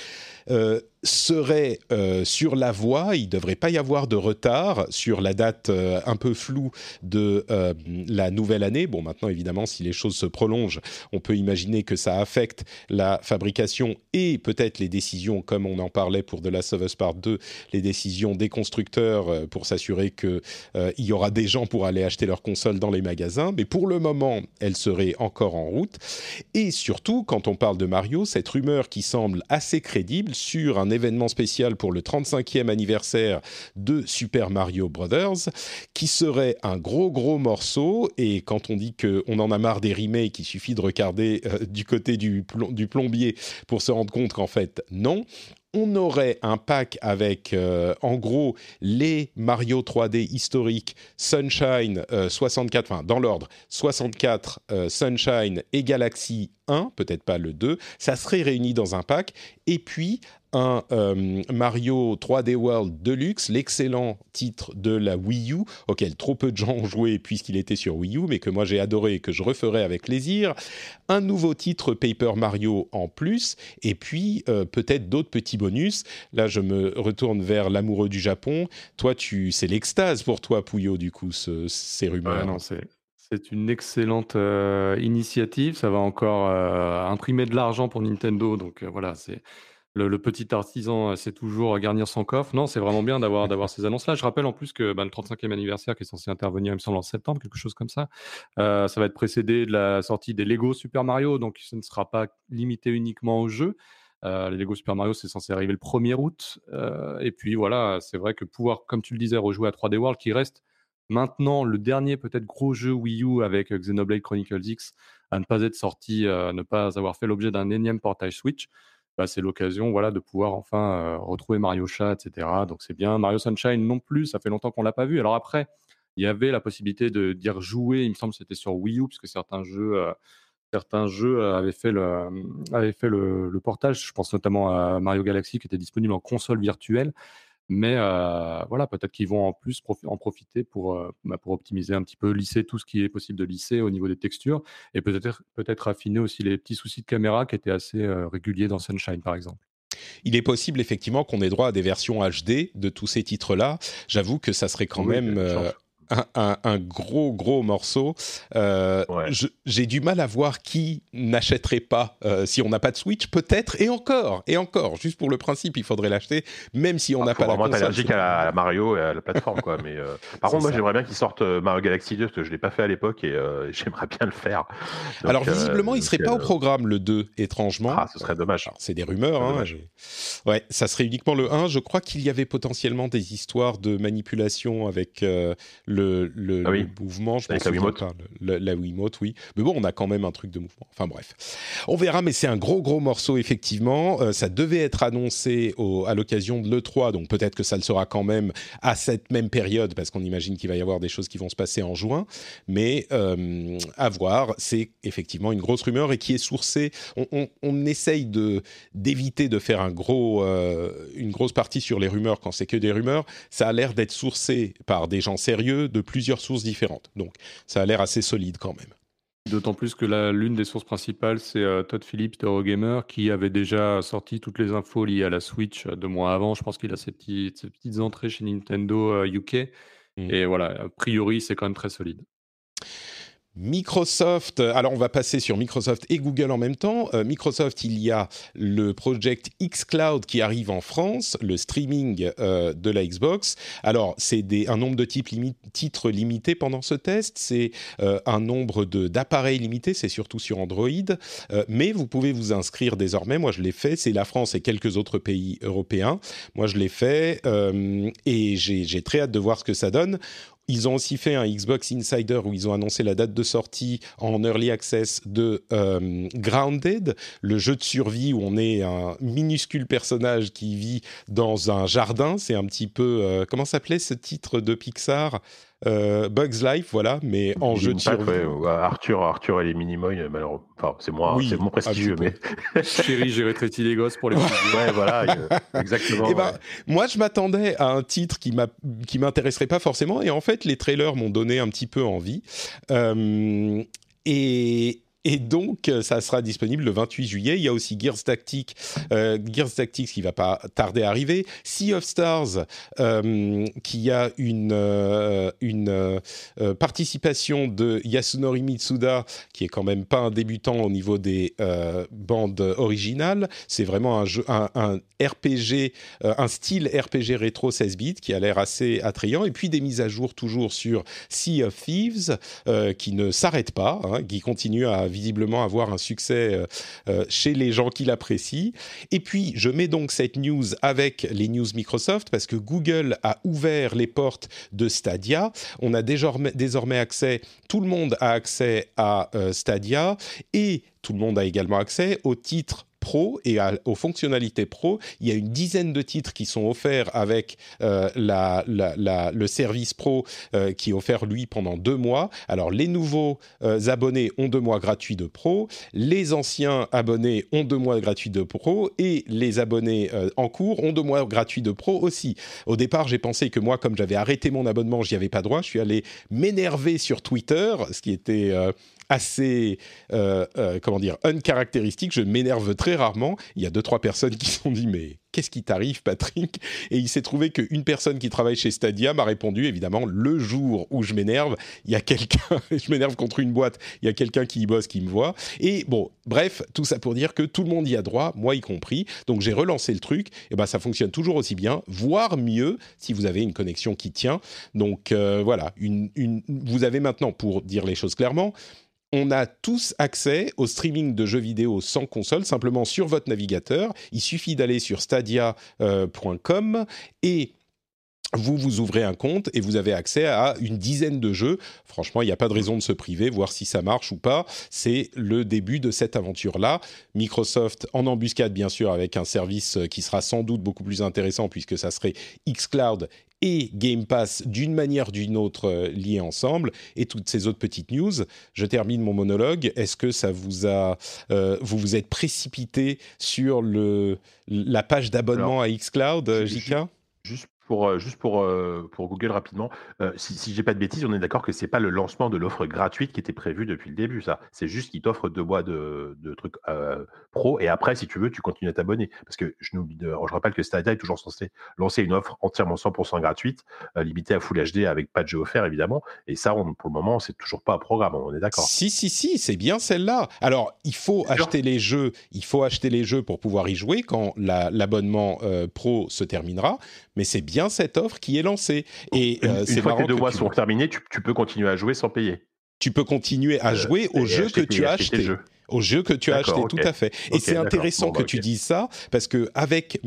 serait sur la voie. Il ne devrait pas y avoir de retard sur la date un peu floue de la nouvelle année. Bon, maintenant, évidemment, si les choses se prolongent, on peut imaginer que ça affecte la fabrication et peut-être les décisions, comme on en parlait pour The Last of Us Part 2, les décisions des constructeurs pour s'assurer qu'il y aura des gens pour aller acheter leurs consoles dans les magasins. Mais pour le moment, elles seraient encore en route. Et surtout, quand on parle de Mario, cette rumeur qui semble assez crédible sur un événement spécial pour le 35e anniversaire de Super Mario Brothers, qui serait un gros morceau. Et quand on dit qu'on en a marre des remakes, il suffit de regarder du côté du plombier pour se rendre compte qu'en fait, non. On aurait un pack avec, en gros, les Mario 3D historiques, Sunshine 64, enfin, dans l'ordre, 64, Sunshine et Galaxy 1, peut-être pas le 2, ça serait réuni dans un pack, et puis un Mario 3D World Deluxe, l'excellent titre de la Wii U, auquel trop peu de gens ont joué puisqu'il était sur Wii U, mais que moi j'ai adoré et que je referai avec plaisir, un nouveau titre Paper Mario en plus, et puis peut-être d'autres petits bonus. Là, je me retourne vers l'amoureux du Japon. Toi, c'est l'extase pour toi, Pouillot, du coup, ces rumeurs. Ouais, non, c'est une excellente initiative. Ça va encore imprimer de l'argent pour Nintendo. Donc voilà, c'est le petit artisan, c'est toujours garnir son coffre. Non, c'est vraiment bien d'avoir ces annonces-là. Je rappelle en plus que le 35e anniversaire qui est censé intervenir, il me semble, en septembre, quelque chose comme ça, ça va être précédé de la sortie des Lego Super Mario. Donc ce ne sera pas limité uniquement aux jeux. Les Lego Super Mario, c'est censé arriver le 1er août. Et puis voilà, c'est vrai que pouvoir, comme tu le disais, rejouer à 3D World, qui reste Maintenant, le dernier peut-être gros jeu Wii U avec Xenoblade Chronicles X à ne pas être sorti, ne pas avoir fait l'objet d'un énième portage Switch, bah, c'est l'occasion de pouvoir enfin retrouver Mario Chat, etc. Donc c'est bien. Mario Sunshine non plus, ça fait longtemps qu'on ne l'a pas vu. Alors après, il y avait la possibilité d'y rejouer, il me semble que c'était sur Wii U, parce que certains jeux avaient fait le portage. Je pense notamment à Mario Galaxy qui était disponible en console virtuelle. Mais peut-être qu'ils vont en plus en profiter pour optimiser un petit peu, lisser tout ce qui est possible de lisser au niveau des textures et peut-être affiner aussi les petits soucis de caméra qui étaient assez réguliers dans Sunshine, par exemple. Il est possible effectivement qu'on ait droit à des versions HD de tous ces titres-là. J'avoue que ça serait quand même un gros morceau. Ouais. J'ai du mal à voir qui n'achèterait pas si on n'a pas de Switch, peut-être, et encore, juste pour le principe, il faudrait l'acheter, même si on n'a pas la console. Vraiment, t'es allergique à la Mario et à la plateforme, quoi. Mais par contre, moi, j'aimerais bien qu'ils sortent Mario Galaxy 2 parce que je l'ai pas fait à l'époque et j'aimerais bien le faire. Donc, alors visiblement, il serait pas au programme le 2, étrangement. Ce serait dommage. Alors, c'est des rumeurs, ouais, ça serait uniquement le 1. Je crois qu'il y avait potentiellement des histoires de manipulation avec le mouvement, je pense. La Wiimote, oui. Mais bon, on a quand même un truc de mouvement. Enfin bref. On verra, mais c'est un gros morceau, effectivement. Ça devait être annoncé à l'occasion de l'E3, donc peut-être que ça le sera quand même à cette même période, parce qu'on imagine qu'il va y avoir des choses qui vont se passer en juin. Mais à voir, c'est effectivement une grosse rumeur et qui est sourcée. On essaye d'éviter de faire une grosse partie sur les rumeurs quand c'est que des rumeurs. Ça a l'air d'être sourcé par des gens sérieux de plusieurs sources différentes. Donc, ça a l'air assez solide quand même. D'autant plus que l'une des sources principales, c'est Todd Phillips d'Eurogamer, qui avait déjà sorti toutes les infos liées à la Switch 2 mois avant. Je pense qu'il a ses petites entrées chez Nintendo UK. Et voilà, a priori, c'est quand même très solide. Microsoft, alors on va passer sur Microsoft et Google en même temps. Microsoft, il y a le Project xCloud qui arrive en France, le streaming de la Xbox. Alors, c'est un nombre de titres limités pendant ce test, c'est un nombre d'appareils limités, c'est surtout sur Android, mais vous pouvez vous inscrire désormais. Moi, je l'ai fait, c'est la France et quelques autres pays européens. Moi, je l'ai fait et j'ai très hâte de voir ce que ça donne. Ils ont aussi fait un Xbox Insider où ils ont annoncé la date de sortie en Early Access de Grounded, le jeu de survie où on est un minuscule personnage qui vit dans un jardin. C'est un petit peu... comment s'appelait ce titre de Pixar ? Bugs Life, voilà, mais en jeu de survie. Ouais, Arthur et les Minimoys, malheureusement. Enfin, c'est moins prestigieux, mais. Chérie, j'ai rétréci les gosses pour les petits. Ouais, voilà, exactement. Et moi, je m'attendais à un titre qui m'intéresserait pas forcément, et en fait, les trailers m'ont donné un petit peu envie. Et donc, ça sera disponible le 28 juillet. Il y a aussi Gears Tactics qui va pas tarder à arriver. Sea of Stars, qui a une participation de Yasunori Mitsuda, qui est quand même pas un débutant au niveau des bandes originales. C'est vraiment un RPG, un style RPG rétro 16 bits qui a l'air assez attrayant. Et puis des mises à jour toujours sur Sea of Thieves, qui ne s'arrête pas, qui continue à visiblement avoir un succès chez les gens qui l'apprécient. Et puis, je mets donc cette news avec les news Microsoft parce que Google a ouvert les portes de Stadia. On a désormais accès, tout le monde a accès à Stadia et tout le monde a également accès aux titres Pro et aux fonctionnalités Pro. Il y a une dizaine de titres qui sont offerts avec le service Pro qui est offert, lui, pendant 2 mois. Alors, les nouveaux abonnés ont 2 mois gratuits de Pro. Les anciens abonnés ont 2 mois gratuits de Pro. Et les abonnés en cours ont 2 mois gratuits de Pro aussi. Au départ, j'ai pensé que moi, comme j'avais arrêté mon abonnement, j'y avais pas droit. Je suis allé m'énerver sur Twitter, ce qui était... assez, uncaractéristique. Je m'énerve très rarement. Il y a 2-3 personnes qui se sont dit « Mais qu'est-ce qui t'arrive, Patrick ?» Et il s'est trouvé qu'une personne qui travaille chez Stadia m'a répondu, évidemment, le jour où je m'énerve, il y a quelqu'un, je m'énerve contre une boîte, il y a quelqu'un qui y bosse, qui me voit. Et bon, bref, tout ça pour dire que tout le monde y a droit, moi y compris. Donc j'ai relancé le truc, et ben ça fonctionne toujours aussi bien, voire mieux, si vous avez une connexion qui tient. Donc voilà, vous avez maintenant, pour dire les choses clairement, on a tous accès au streaming de jeux vidéo sans console, simplement sur votre navigateur. Il suffit d'aller sur stadia.com et vous ouvrez un compte et vous avez accès à une dizaine de jeux. Franchement, il n'y a pas de raison de se priver, voir si ça marche ou pas. C'est le début de cette aventure-là. Microsoft en embuscade, bien sûr, avec un service qui sera sans doute beaucoup plus intéressant puisque ça serait xCloud et Game Pass d'une manière ou d'une autre liés ensemble, et toutes ces autres petites news. Je termine mon monologue. Est-ce que ça vous a... vous vous êtes précipité sur la page d'abonnement à xCloud, JK ? Juste pour Google rapidement, si j'ai pas de bêtises, on est d'accord que c'est pas le lancement de l'offre gratuite qui était prévue depuis le début, ça. C'est juste qu'ils t'offrent 2 mois de trucs pro, et après, si tu veux, tu continues à t'abonner. Parce que je rappelle que Stadia est toujours censé lancer une offre entièrement 100% gratuite, limitée à Full HD avec pas de jeu offert, évidemment. Et ça, pour le moment, c'est toujours pas un programme, on est d'accord. Si, c'est bien celle-là. Alors, il faut acheter les jeux pour pouvoir y jouer quand l'abonnement pro se terminera, mais c'est bien cette offre qui est lancée. Et une fois que les 2 mois sont terminés, tu peux continuer à jouer sans payer. Tu peux continuer à jouer aux jeux que tu as achetés. Aux jeux que tu as achetés, tout à fait. Et c'est intéressant que tu dises ça, parce que avec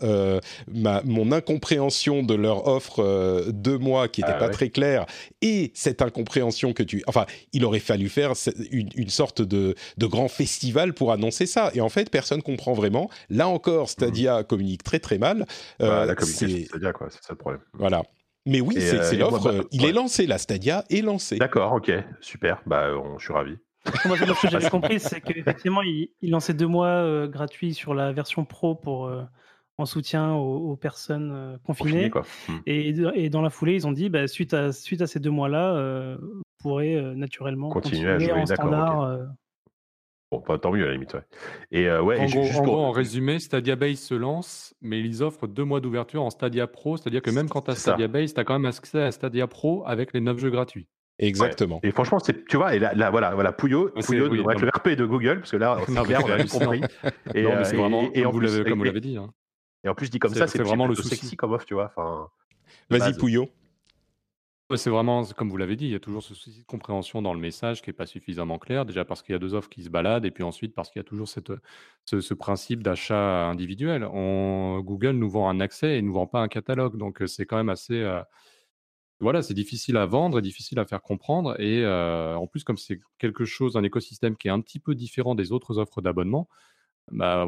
mon incompréhension de leur offre 2 mois qui n'était pas très claire, et cette incompréhension que il aurait fallu faire une sorte de grand festival pour annoncer ça. Et en fait, personne ne comprend vraiment. Là encore, Stadia communique très très mal. La communication de Stadia, quoi, c'est ça le problème. Voilà. Mais oui, c'est l'offre. Il est lancé, la Stadia est lancée. D'accord, ok, super. Je suis ravi. Moi, ce que j'avais compris, c'est qu'effectivement, il lançait 2 mois gratuits sur la version pro en soutien aux personnes confinées. Et dans la foulée, ils ont dit, suite à ces 2 mois-là, vous pourrez naturellement continuer à jouer en standard. Bon, tant mieux à la limite, ouais. Et en résumé, Stadia Base se lance, mais ils offrent 2 mois d'ouverture en Stadia Pro, c'est-à-dire que même quand tu as Stadia Base, tu as quand même accès à Stadia Pro avec les 9 jeux gratuits. Exactement. Ouais. Et franchement, tu vois, et là voilà, Pouillot devrait être le RP de Google, parce que là, on a bien compris. Et c'est vraiment, comme vous l'avez dit. Hein. Et en plus, dit comme ça, c'est vraiment le sexy comme offre, tu vois. Vas-y, Pouillot. C'est vraiment, comme vous l'avez dit, il y a toujours ce souci de compréhension dans le message qui n'est pas suffisamment clair, déjà parce qu'il y a 2 offres qui se baladent, et puis ensuite parce qu'il y a toujours ce principe d'achat individuel. Google nous vend un accès et ne nous vend pas un catalogue, donc c'est quand même assez... c'est difficile à vendre et difficile à faire comprendre, et en plus, comme c'est un écosystème qui est un petit peu différent des autres offres d'abonnement, on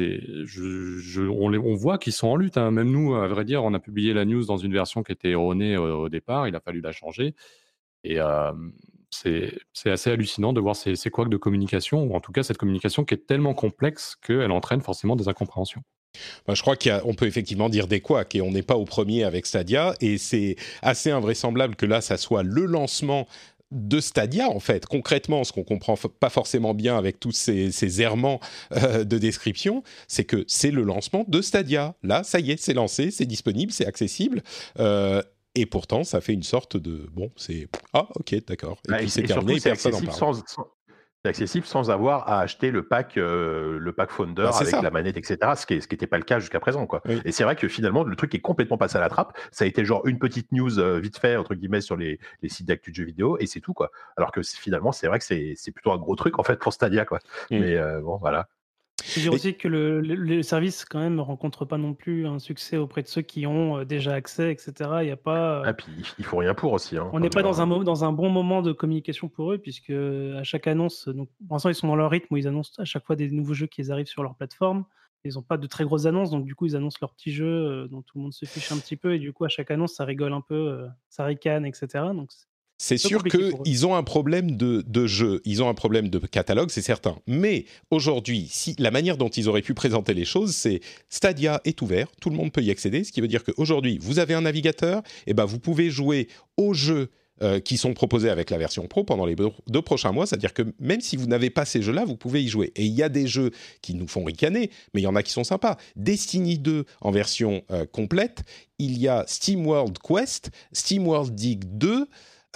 voit qu'ils sont en lutte, hein. Même nous, à vrai dire, on a publié la news dans une version qui était erronée au départ, il a fallu la changer, et c'est assez hallucinant de voir ces couacs de communication, ou en tout cas cette communication qui est tellement complexe qu'elle entraîne forcément des incompréhensions. Je crois qu'on peut effectivement dire des couacs, et on n'est pas au premier avec Stadia, et c'est assez invraisemblable que là, ça soit le lancement de Stadia, en fait. Concrètement, ce qu'on comprend pas forcément bien avec tous ces errements de description, c'est que c'est le lancement de Stadia. Là, ça y est, c'est lancé, c'est disponible, c'est accessible, et pourtant, ça fait une sorte de... ok, d'accord. Et puis c'est terminé, personne n'en parle. C'est accessible sans avoir à acheter le pack Founder avec la manette, etc. Ce qui n'était pas le cas jusqu'à présent, quoi. Oui. Et c'est vrai que finalement, le truc est complètement passé à la trappe. Ça a été genre une petite news vite fait, entre guillemets, sur les sites d'actu de jeux vidéo, et c'est tout, quoi. Alors que finalement, c'est vrai que c'est plutôt un gros truc, en fait, pour Stadia, quoi. Mais voilà. Je veux dire aussi que le service, quand même, ne rencontre pas non plus un succès auprès de ceux qui ont déjà accès, etc. Il n'y a pas... puis il faut rien pour aussi. Hein, on n'est pas dans un bon moment de communication pour eux, puisque à chaque annonce, donc, pour l'instant, ils sont dans leur rythme où ils annoncent à chaque fois des nouveaux jeux qui arrivent sur leur plateforme. Ils n'ont pas de très grosses annonces, donc du coup, ils annoncent leurs petits jeux dont tout le monde se fiche un petit peu, et du coup, à chaque annonce, ça rigole un peu, ça ricane, etc. Donc, c'est sûr qu'ils ont un problème de jeu, ils ont un problème de catalogue, c'est certain. Mais aujourd'hui, la manière dont ils auraient pu présenter les choses, c'est Stadia est ouvert, tout le monde peut y accéder, ce qui veut dire qu'aujourd'hui, vous avez un navigateur, et vous pouvez jouer aux jeux qui sont proposés avec la version Pro pendant les 2 prochains mois, c'est-à-dire que même si vous n'avez pas ces jeux-là, vous pouvez y jouer. Et il y a des jeux qui nous font ricaner, mais il y en a qui sont sympas. Destiny 2 en version complète, il y a SteamWorld Quest, SteamWorld Dig 2,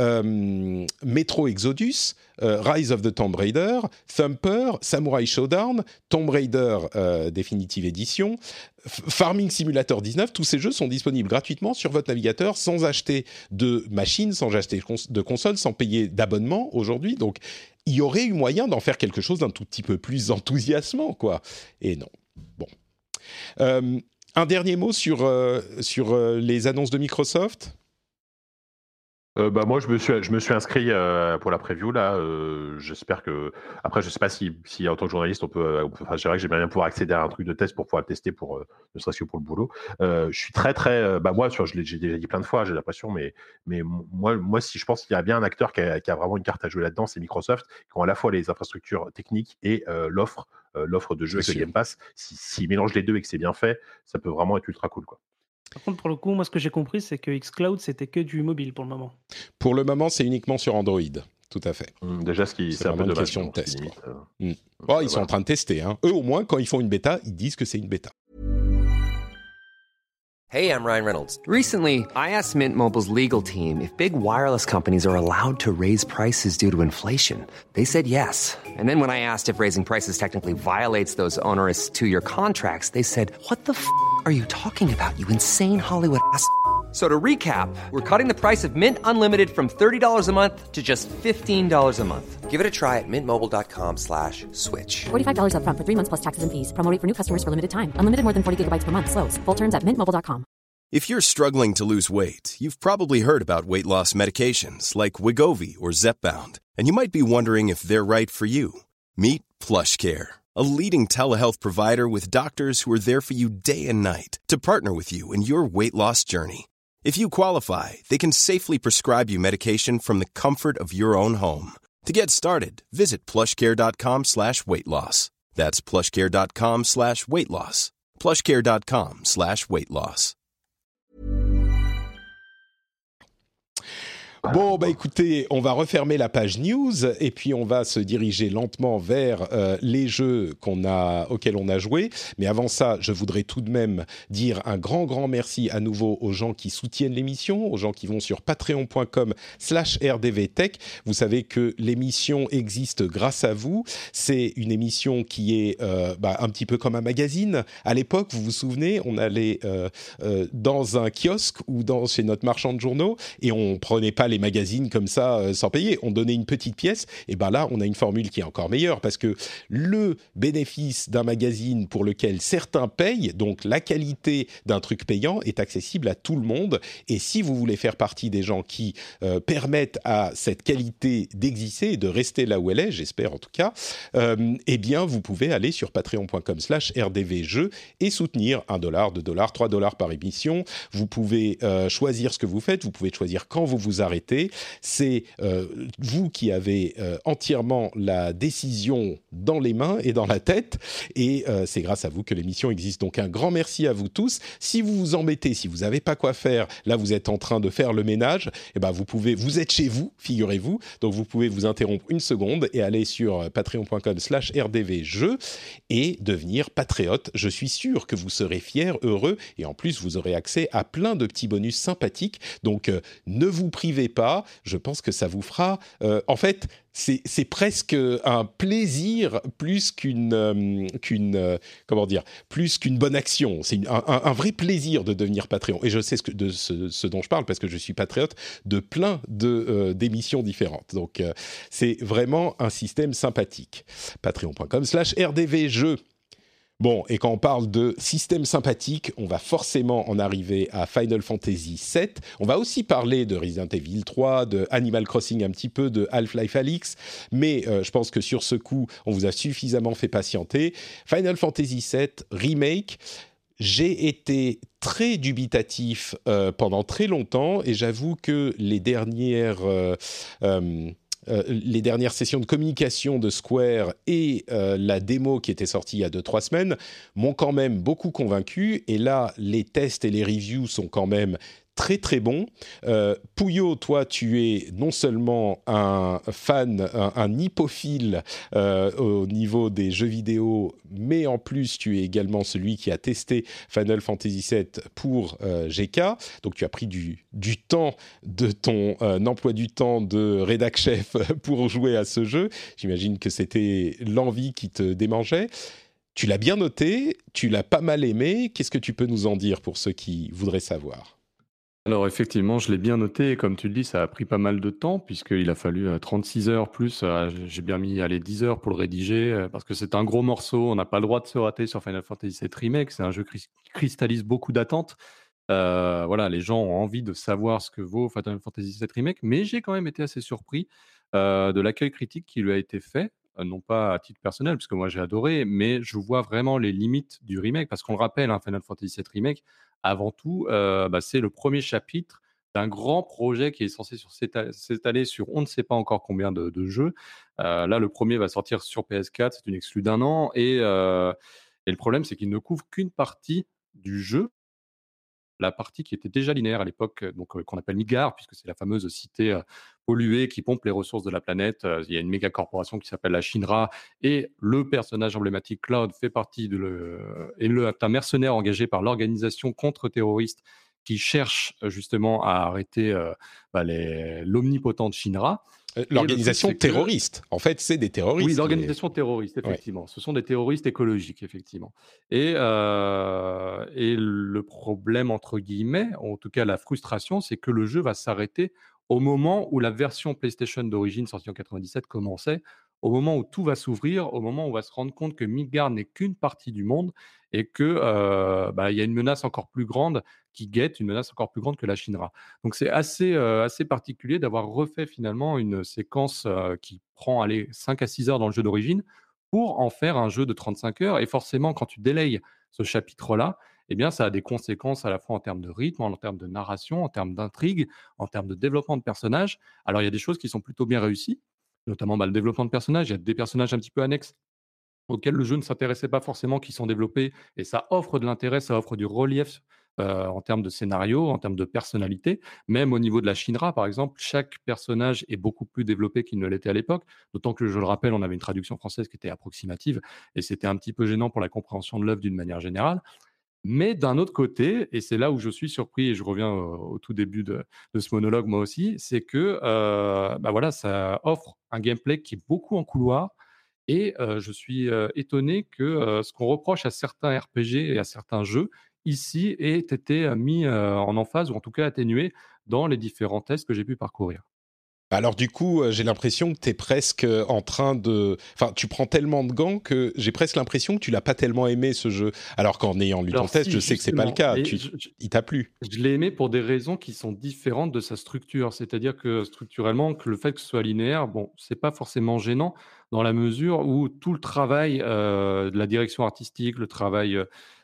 Metro Exodus, Rise of the Tomb Raider, Thumper, Samurai Showdown, Tomb Raider Definitive Edition, Farming Simulator 19, tous ces jeux sont disponibles gratuitement sur votre navigateur sans acheter de machine, sans acheter de console, sans payer d'abonnement aujourd'hui. Donc, il y aurait eu moyen d'en faire quelque chose d'un tout petit peu plus enthousiasmant, quoi. Et non. Bon. Un dernier mot sur les annonces de Microsoft. Moi, je me suis inscrit pour la preview là. J'espère que après, je sais pas si en tant que journaliste on peut. Enfin, je dirais que j'aimerais bien pouvoir accéder à un truc de test pour pouvoir le tester pour ne serait-ce que pour le boulot. Je suis très moi, j'ai déjà dit plein de fois, j'ai l'impression, mais moi, si je pense qu'il y a bien un acteur qui a vraiment une carte à jouer là-dedans, c'est Microsoft, qui ont à la fois les infrastructures techniques et l'offre de jeu avec le Game Pass. S'ils mélangent les deux et que c'est bien fait, ça peut vraiment être ultra cool, quoi. Par contre, pour le coup, moi, ce que j'ai compris, c'est que xCloud, c'était que du mobile pour le moment. Pour le moment, c'est uniquement sur Android. Tout à fait. Déjà, c'est un peu une dommage, question de test. limite, ils sont en train de tester. Hein. Eux, au moins, quand ils font une bêta, ils disent que c'est une bêta. Hey, I'm Ryan Reynolds. Recently, I asked Mint Mobile's legal team if big wireless companies are allowed to raise prices due to inflation. They said yes. And then when I asked if raising prices technically violates those onerous two-year contracts, they said, "What the f*** are you talking about, you insane Hollywood ass?" So to recap, we're cutting the price of Mint Unlimited from $30 a month to just $15 a month. Give it a try at mintmobile.com/switch. $45 up front for 3 months plus taxes and fees. Promo rate for new customers for limited time. Unlimited more than 40 gigabytes per month. Slows full terms at mintmobile.com. If you're struggling to lose weight, you've probably heard about weight loss medications like Wegovy or Zepbound, and you might be wondering if they're right for you. Meet PlushCare, a leading telehealth provider with doctors who are there for you day and night to partner with you in your weight loss journey. If you qualify, they can safely prescribe you medication from the comfort of your own home. To get started, visit plushcare.com/weightloss. That's plushcare.com/weightloss. plushcare.com/weightloss. Bon, écoutez, on va refermer la page news et puis on va se diriger lentement vers les jeux auxquels on a joué. Mais avant ça, je voudrais tout de même dire un grand merci à nouveau aux gens qui soutiennent l'émission, aux gens qui vont sur patreon.com/rdvtech. Vous savez que l'émission existe grâce à vous. C'est une émission qui est un petit peu comme un magazine. À l'époque, vous vous souvenez, on allait dans un kiosque ou chez notre marchand de journaux et on prenait pas les magazines comme ça sans payer, on donnait une petite pièce. Et là on a une formule qui est encore meilleure parce que le bénéfice d'un magazine pour lequel certains payent, donc la qualité d'un truc payant, est accessible à tout le monde. Et si vous voulez faire partie des gens qui permettent à cette qualité d'exister et de rester là où elle est, j'espère en tout cas, eh bien vous pouvez aller sur patreon.com/rdvjeux et soutenir $1, $2, $3 par émission. Vous pouvez choisir ce que vous faites, vous pouvez choisir quand vous vous arrêtez. C'est vous qui avez entièrement la décision dans les mains et dans la tête, et c'est grâce à vous que l'émission existe. Donc un grand merci à vous tous. Si vous vous embêtez, si vous n'avez pas quoi faire, là vous êtes en train de faire le ménage, vous êtes chez vous, figurez-vous, donc vous pouvez vous interrompre une seconde et aller sur patreon.com/rdvjeux et devenir patriote. Je suis sûr que vous serez fiers, heureux, et en plus vous aurez accès à plein de petits bonus sympathiques. Donc ne vous privez pas, je pense que ça vous fera... en fait, c'est presque un plaisir plus qu'une bonne action. C'est un vrai plaisir de devenir Patreon. Et je sais ce dont je parle parce que je suis patriote de plein d'émissions différentes. Donc, c'est vraiment un système sympathique. Patreon.com/rdvjeux. Bon, et quand on parle de système sympathique, on va forcément en arriver à Final Fantasy VII. On va aussi parler de Resident Evil 3, de Animal Crossing un petit peu, de Half-Life Alyx, mais je pense que sur ce coup, on vous a suffisamment fait patienter. Final Fantasy VII Remake, j'ai été très dubitatif pendant très longtemps, et j'avoue que les dernières sessions de communication de Square et la démo qui était sortie il y a 2-3 semaines m'ont quand même beaucoup convaincu. Et là, les tests et les reviews sont quand même très très bons. Pouillot, toi, tu es non seulement un fan, un hippophile au niveau des jeux vidéo, mais en plus, tu es également celui qui a testé Final Fantasy VII pour GK. Donc, tu as pris du temps de ton emploi du temps de rédac chef pour jouer à ce jeu. J'imagine que c'était l'envie qui te démangeait. Tu l'as bien noté, tu l'as pas mal aimé. Qu'est-ce que tu peux nous en dire pour ceux qui voudraient savoir ? Alors effectivement, je l'ai bien noté, et comme tu le dis, ça a pris pas mal de temps, puisqu'il a fallu 36 heures plus, j'ai bien mis 10 heures pour le rédiger, parce que c'est un gros morceau, on n'a pas le droit de se rater sur Final Fantasy VII Remake, c'est un jeu qui cristallise beaucoup d'attentes. Voilà, les gens ont envie de savoir ce que vaut Final Fantasy VII Remake, mais j'ai quand même été assez surpris de l'accueil critique qui lui a été fait, non pas à titre personnel, parce que moi j'ai adoré, mais je vois vraiment les limites du remake, parce qu'on le rappelle, hein, Final Fantasy VII Remake, avant tout, c'est le premier chapitre d'un grand projet qui est censé s'étaler sur on ne sait pas encore combien de jeux. Là, le premier va sortir sur PS4, c'est une exclue d'un an, et le problème, c'est qu'il ne couvre qu'une partie du jeu, la partie qui était déjà linéaire à l'époque, qu'on appelle Midgard, puisque c'est la fameuse cité polluée qui pompe les ressources de la planète. Il y a une méga corporation qui s'appelle la Shinra, et le personnage emblématique Cloud fait partie est un mercenaire engagé par l'organisation contre-terroriste qui cherche justement à arrêter l'omnipotente Shinra. L'organisation terroriste. En fait, c'est des terroristes. Oui, l'organisation terroriste, effectivement. Ouais. Ce sont des terroristes écologiques, effectivement. Et le problème, entre guillemets, en tout cas la frustration, c'est que le jeu va s'arrêter au moment où la version PlayStation d'origine, sortie en 97, commençait, au moment où tout va s'ouvrir, au moment où on va se rendre compte que Midgard n'est qu'une partie du monde et qu'il y a une menace encore plus grande qui guette, une menace encore plus grande que la Shinra. Donc c'est assez particulier d'avoir refait finalement une séquence qui prend 5 à 6 heures dans le jeu d'origine pour en faire un jeu de 35 heures. Et forcément, quand tu délayes ce chapitre-là, eh bien, ça a des conséquences à la fois en termes de rythme, en termes de narration, en termes d'intrigue, en termes de développement de personnages. Alors, il y a des choses qui sont plutôt bien réussies, notamment le développement de personnages. Il y a des personnages un petit peu annexes auxquels le jeu ne s'intéressait pas forcément, qui sont développés, et ça offre de l'intérêt, ça offre du relief en termes de scénario, en termes de personnalité. Même au niveau de la Shinra, par exemple, chaque personnage est beaucoup plus développé qu'il ne l'était à l'époque, d'autant que, je le rappelle, on avait une traduction française qui était approximative, et c'était un petit peu gênant pour la compréhension de l'œuvre d'une manière générale. Mais d'un autre côté, et c'est là où je suis surpris, et je reviens au tout début de ce monologue moi aussi, c'est que ça offre un gameplay qui est beaucoup en couloir, et je suis étonné que ce qu'on reproche à certains RPG et à certains jeux, ici, ait été mis en emphase, ou en tout cas atténué dans les différents tests que j'ai pu parcourir. Alors du coup, j'ai l'impression que tu es presque en train de... Enfin, tu prends tellement de gants que j'ai presque l'impression que tu l'as pas tellement aimé, ce jeu. Alors qu'en ayant lu ton test, je sais que c'est pas le cas. Il t'a plu. Je l'ai aimé pour des raisons qui sont différentes de sa structure. C'est-à-dire que structurellement, que le fait que ce soit linéaire, bon, c'est pas forcément gênant dans la mesure où tout le travail de la direction artistique, le travail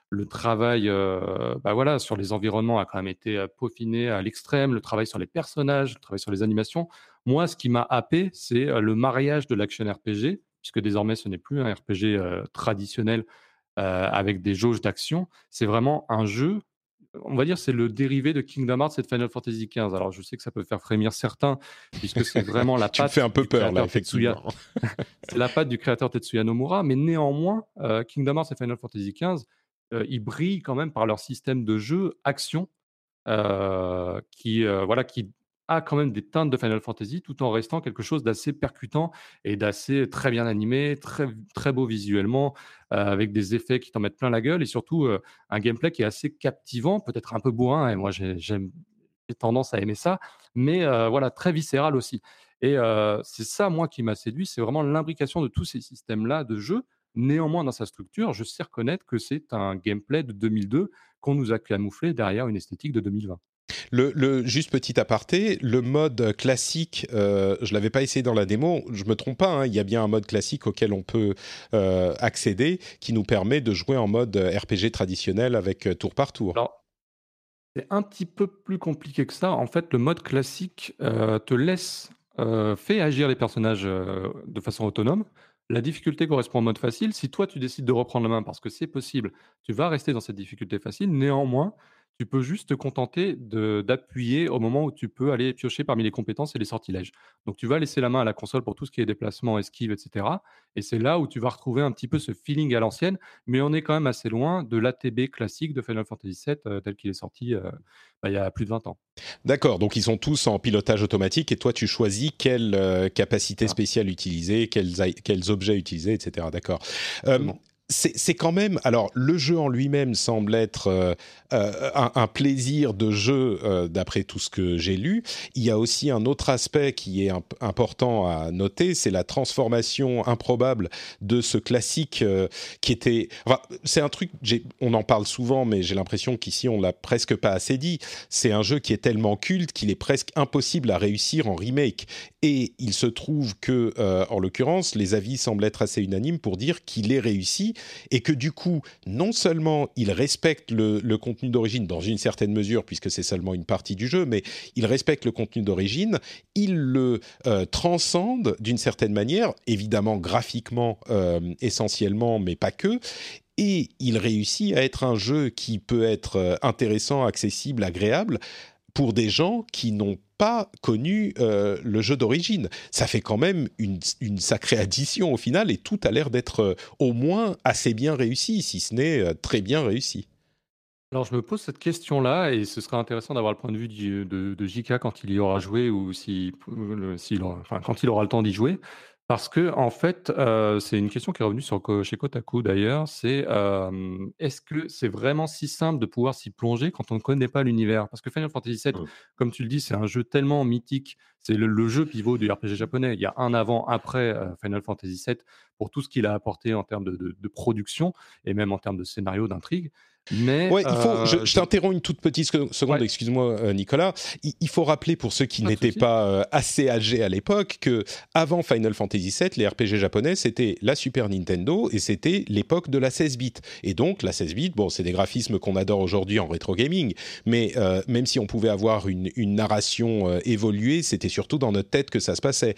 sur les environnements a quand même été peaufiné à l'extrême, le travail sur les personnages, le travail sur les animations. Moi, ce qui m'a happé, c'est le mariage de l'action RPG, puisque désormais, ce n'est plus un RPG traditionnel avec des jauges d'action. C'est vraiment un jeu, on va dire, c'est le dérivé de Kingdom Hearts et de Final Fantasy XV. Alors, je sais que ça peut faire frémir certains, puisque c'est vraiment la patte. Tu me fais un peu peur, là, effectivement. C'est la patte du créateur Tetsuya Nomura, mais néanmoins, Kingdom Hearts et Final Fantasy XV, ils brillent quand même par leur système de jeu action qui a quand même des teintes de Final Fantasy, tout en restant quelque chose d'assez percutant et d'assez très bien animé, très, très beau visuellement, avec des effets qui t'en mettent plein la gueule, et surtout un gameplay qui est assez captivant, peut-être un peu bourrin, et moi j'ai tendance à aimer ça, mais très viscéral aussi. Et c'est ça, moi, qui m'a séduit, c'est vraiment l'imbrication de tous ces systèmes-là de jeu. Néanmoins, dans sa structure, je sais reconnaître que c'est un gameplay de 2002 qu'on nous a camouflé derrière une esthétique de 2020. Juste petit aparté, le mode classique, je l'avais pas essayé dans la démo, je me trompe pas, hein, il y a bien un mode classique auquel on peut accéder, qui nous permet de jouer en mode RPG traditionnel avec tour par tour. Alors, c'est un petit peu plus compliqué que ça. En fait, le mode classique fait agir les personnages de façon autonome. La difficulté correspond au mode facile. Si toi, tu décides de reprendre la main, parce que c'est possible, tu vas rester dans cette difficulté facile. Néanmoins, tu peux juste te contenter d'appuyer au moment où tu peux aller piocher parmi les compétences et les sortilèges. Donc, tu vas laisser la main à la console pour tout ce qui est déplacement, esquive, etc. Et c'est là où tu vas retrouver un petit peu ce feeling à l'ancienne, mais on est quand même assez loin de l'ATB classique de Final Fantasy VII tel qu'il est sorti il y a plus de 20 ans. D'accord, donc ils sont tous en pilotage automatique, et toi tu choisis quelle capacité spéciale utiliser, quels objets utiliser, etc. D'accord. c'est quand même... Alors, le jeu en lui-même semble être un plaisir de jeu, d'après tout ce que j'ai lu. Il y a aussi un autre aspect qui est important à noter, c'est la transformation improbable de ce classique qui était... Enfin, c'est un truc, on en parle souvent, mais j'ai l'impression qu'ici, on l'a presque pas assez dit. C'est un jeu qui est tellement culte qu'il est presque impossible à réussir en remake. Et il se trouve que, en l'occurrence, les avis semblent être assez unanimes pour dire qu'il est réussi et que du coup, non seulement il respecte le contenu d'origine dans une certaine mesure, puisque c'est seulement une partie du jeu, mais il respecte le contenu d'origine, il le transcende d'une certaine manière, évidemment graphiquement essentiellement, mais pas que, et il réussit à être un jeu qui peut être intéressant, accessible, agréable, pour des gens qui n'ont pas connu le jeu d'origine. Ça fait quand même une sacrée addition au final, et tout a l'air d'être au moins assez bien réussi, si ce n'est très bien réussi. Alors je me pose cette question-là et ce serait intéressant d'avoir le point de vue de JK quand il y aura joué ou quand il aura le temps d'y jouer. Parce que en fait, c'est une question qui est revenue chez Kotaku d'ailleurs, c'est, est-ce que c'est vraiment si simple de pouvoir s'y plonger quand on ne connaît pas l'univers? Parce que Final Fantasy VII, comme tu le dis, c'est un jeu tellement mythique, c'est le jeu pivot du RPG japonais. Il y a un avant-après, Final Fantasy VII pour tout ce qu'il a apporté en termes de production et même en termes de scénario, d'intrigue. Mais Ouais, je t'interromps une toute petite seconde, ouais. Excuse-moi Nicolas. Il faut rappeler pour ceux qui n'étaient pas assez âgés à l'époque que avant Final Fantasy VII, les RPG japonais c'était la Super Nintendo et c'était l'époque de la 16 bits. Et donc la 16 bits, bon, c'est des graphismes qu'on adore aujourd'hui en rétro gaming, mais même si on pouvait avoir une narration évoluée, c'était surtout dans notre tête que ça se passait.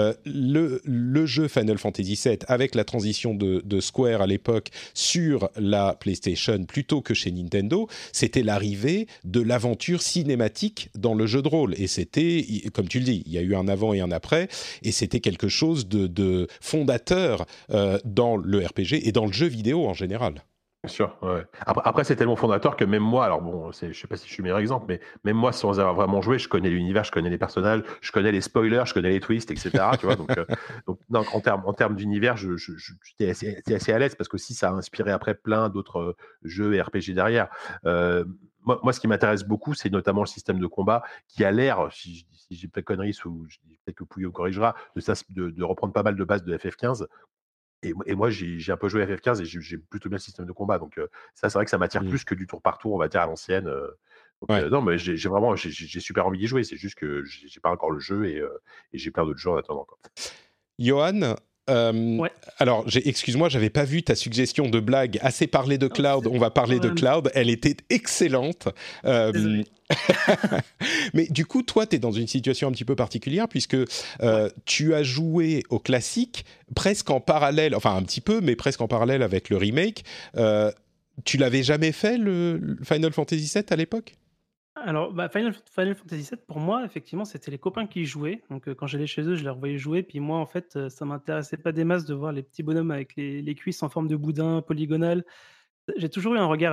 Le jeu Final Fantasy VII avec la transition de Square à l'époque sur la PlayStation plutôt que chez Nintendo, c'était l'arrivée de l'aventure cinématique dans le jeu de rôle. Et c'était, comme tu le dis, il y a eu un avant et un après, et c'était quelque chose de fondateur dans le RPG et dans le jeu vidéo en général. Bien sûr, ouais. Après, c'est tellement fondateur que même moi, alors bon, je sais pas si je suis le meilleur exemple, mais même moi, sans avoir vraiment joué, je connais l'univers, je connais les personnages, je connais les spoilers, je connais les twists, etc. Tu vois, donc non, en termes d'univers, j'étais assez à l'aise parce que aussi ça a inspiré après plein d'autres jeux et RPG derrière. Moi, ce qui m'intéresse beaucoup, c'est notamment le système de combat qui a l'air, si j'ai pas de conneries, ou peut-être que Pouillot corrigera, de reprendre pas mal de bases de FF15. Et moi, j'ai un peu joué à FF15 et j'ai plutôt bien le système de combat. Donc, ça, c'est vrai que ça m'attire plus que du tour par tour, on va dire, à l'ancienne. Non, mais j'ai vraiment super envie d'y jouer. C'est juste que j'ai pas encore le jeu et j'ai plein d'autres jeux en attendant. Johan, Ouais. alors, excuse-moi, j'avais pas vu ta suggestion de blague. Assez parlé de Cloud, on va parler de Cloud. Elle était excellente. Désolé. Mais du coup, toi, tu es dans une situation un petit peu particulière puisque tu as joué au classique presque en parallèle, enfin un petit peu, mais presque en parallèle avec le remake. Tu l'avais jamais fait, le Final Fantasy VII, à l'époque ? Alors, Final Fantasy VII, pour moi, effectivement, c'était les copains qui y jouaient. Donc, quand j'allais chez eux, je les revoyais jouer. Puis moi, en fait, ça m'intéressait pas des masses de voir les petits bonhommes avec les cuisses en forme de boudin polygonal. J'ai toujours eu un regard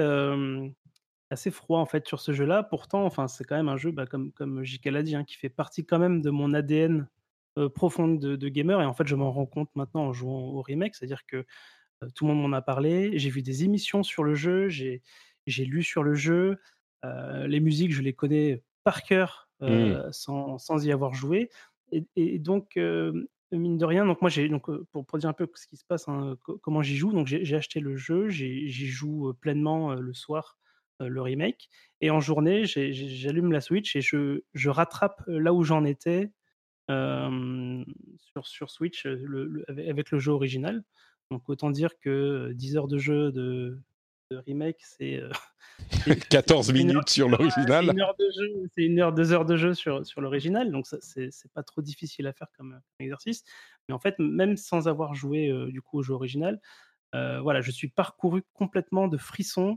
assez froid, en fait, sur ce jeu-là. Pourtant, enfin, c'est quand même un jeu, comme JK l'a dit, hein, qui fait partie quand même de mon ADN profond de gamer. Et en fait, je m'en rends compte maintenant en jouant au remake. C'est-à-dire que tout le monde m'en a parlé. J'ai vu des émissions sur le jeu. J'ai lu sur le jeu. Les musiques, je les connais par cœur, sans y avoir joué. Et donc, mine de rien, donc moi, pour dire un peu ce qui se passe, hein, comment j'y joue, donc j'ai acheté le jeu, j'y joue pleinement le soir, le remake. Et en journée, j'allume la Switch et je rattrape là où j'en étais sur Switch avec le jeu original. Donc autant dire que 10 heures de jeu de remake, c'est 14 minutes sur l'original. C'est une heure de jeu, c'est 1 heure, 2 heures de jeu sur l'original, donc ça, c'est pas trop difficile à faire comme exercice. Mais en fait, même sans avoir joué du coup au jeu original, voilà, je suis parcouru complètement de frissons,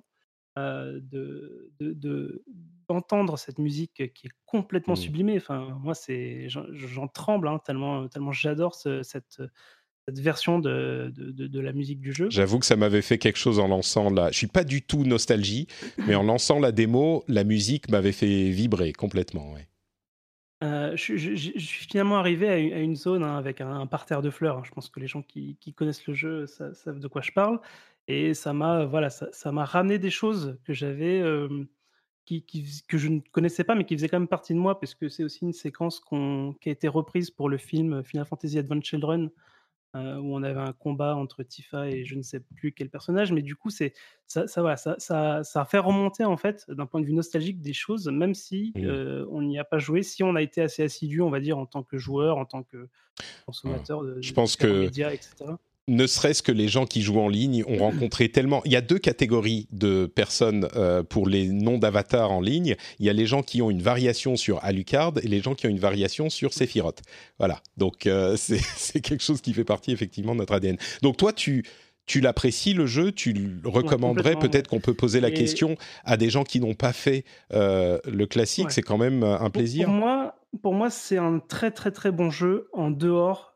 d'entendre cette musique qui est complètement sublimée. Enfin, moi, j'en tremble, hein, tellement j'adore cette version de la musique du jeu. J'avoue que ça m'avait fait quelque chose en lançant la... Je suis pas du tout nostalgie, mais en lançant la démo, la musique m'avait fait vibrer complètement. Ouais. Je suis finalement arrivé à une zone, hein, avec un parterre de fleurs, hein. Je pense que les gens qui connaissent le jeu savent de quoi je parle et voilà, ça m'a ramené des choses que j'avais, que je ne connaissais pas, mais qui faisaient quand même partie de moi, parce que c'est aussi une séquence qui a été reprise pour le film Final Fantasy Advent Children, où on avait un combat entre Tifa et je ne sais plus quel personnage, mais du coup, voilà, ça a fait remonter, en fait, d'un point de vue nostalgique, des choses, même si, Mmh. on n'y a pas joué, si on a été assez assidu, on va dire, en tant que joueur, en tant que Voilà. consommateur Je de pense différents que médias et cetera. ne serait-ce que les gens qui jouent en ligne ont rencontré tellement. Il y a deux catégories de personnes pour les noms d'avatars en ligne. Il y a les gens qui ont une variation sur Alucard et les gens qui ont une variation sur Sephiroth. Voilà. Donc c'est quelque chose qui fait partie effectivement de notre ADN. Donc toi, tu l'apprécies le jeu, tu le Ouais, recommanderais. complètement, ouais. Peut-être qu'on peut poser la Et question à des gens qui n'ont pas fait le classique. ouais. C'est quand même un Pour plaisir. pour moi, c'est un très, très, très bon jeu en dehors,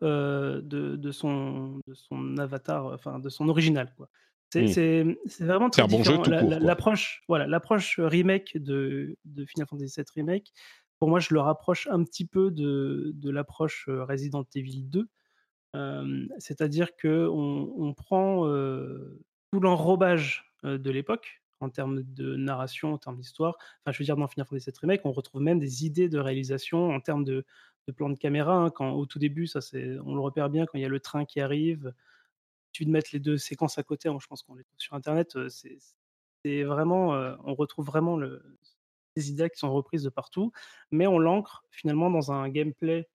de son avatar, enfin de son original, quoi. Hmm. C'est vraiment C'est très un bon jeu différent. tout court, quoi. L'approche remake de Final Fantasy VII Remake, pour moi, je le rapproche un petit peu de l'approche, Resident Evil 2. C'est-à-dire qu'on prend, tout l'enrobage, de l'époque, en termes de narration, en termes d'histoire. Enfin, je veux dire, dans Final Fantasy VII Remake, on retrouve même des idées de réalisation en termes de plan de caméra, hein. Quand au tout début, on le repère bien quand il y a le train qui arrive, tu de mettre les 2 séquences à côté, hein, je pense qu'on les trouve sur internet, c'est vraiment, on retrouve vraiment ces idées qui sont reprises de partout, mais on l'ancre finalement dans un gameplay,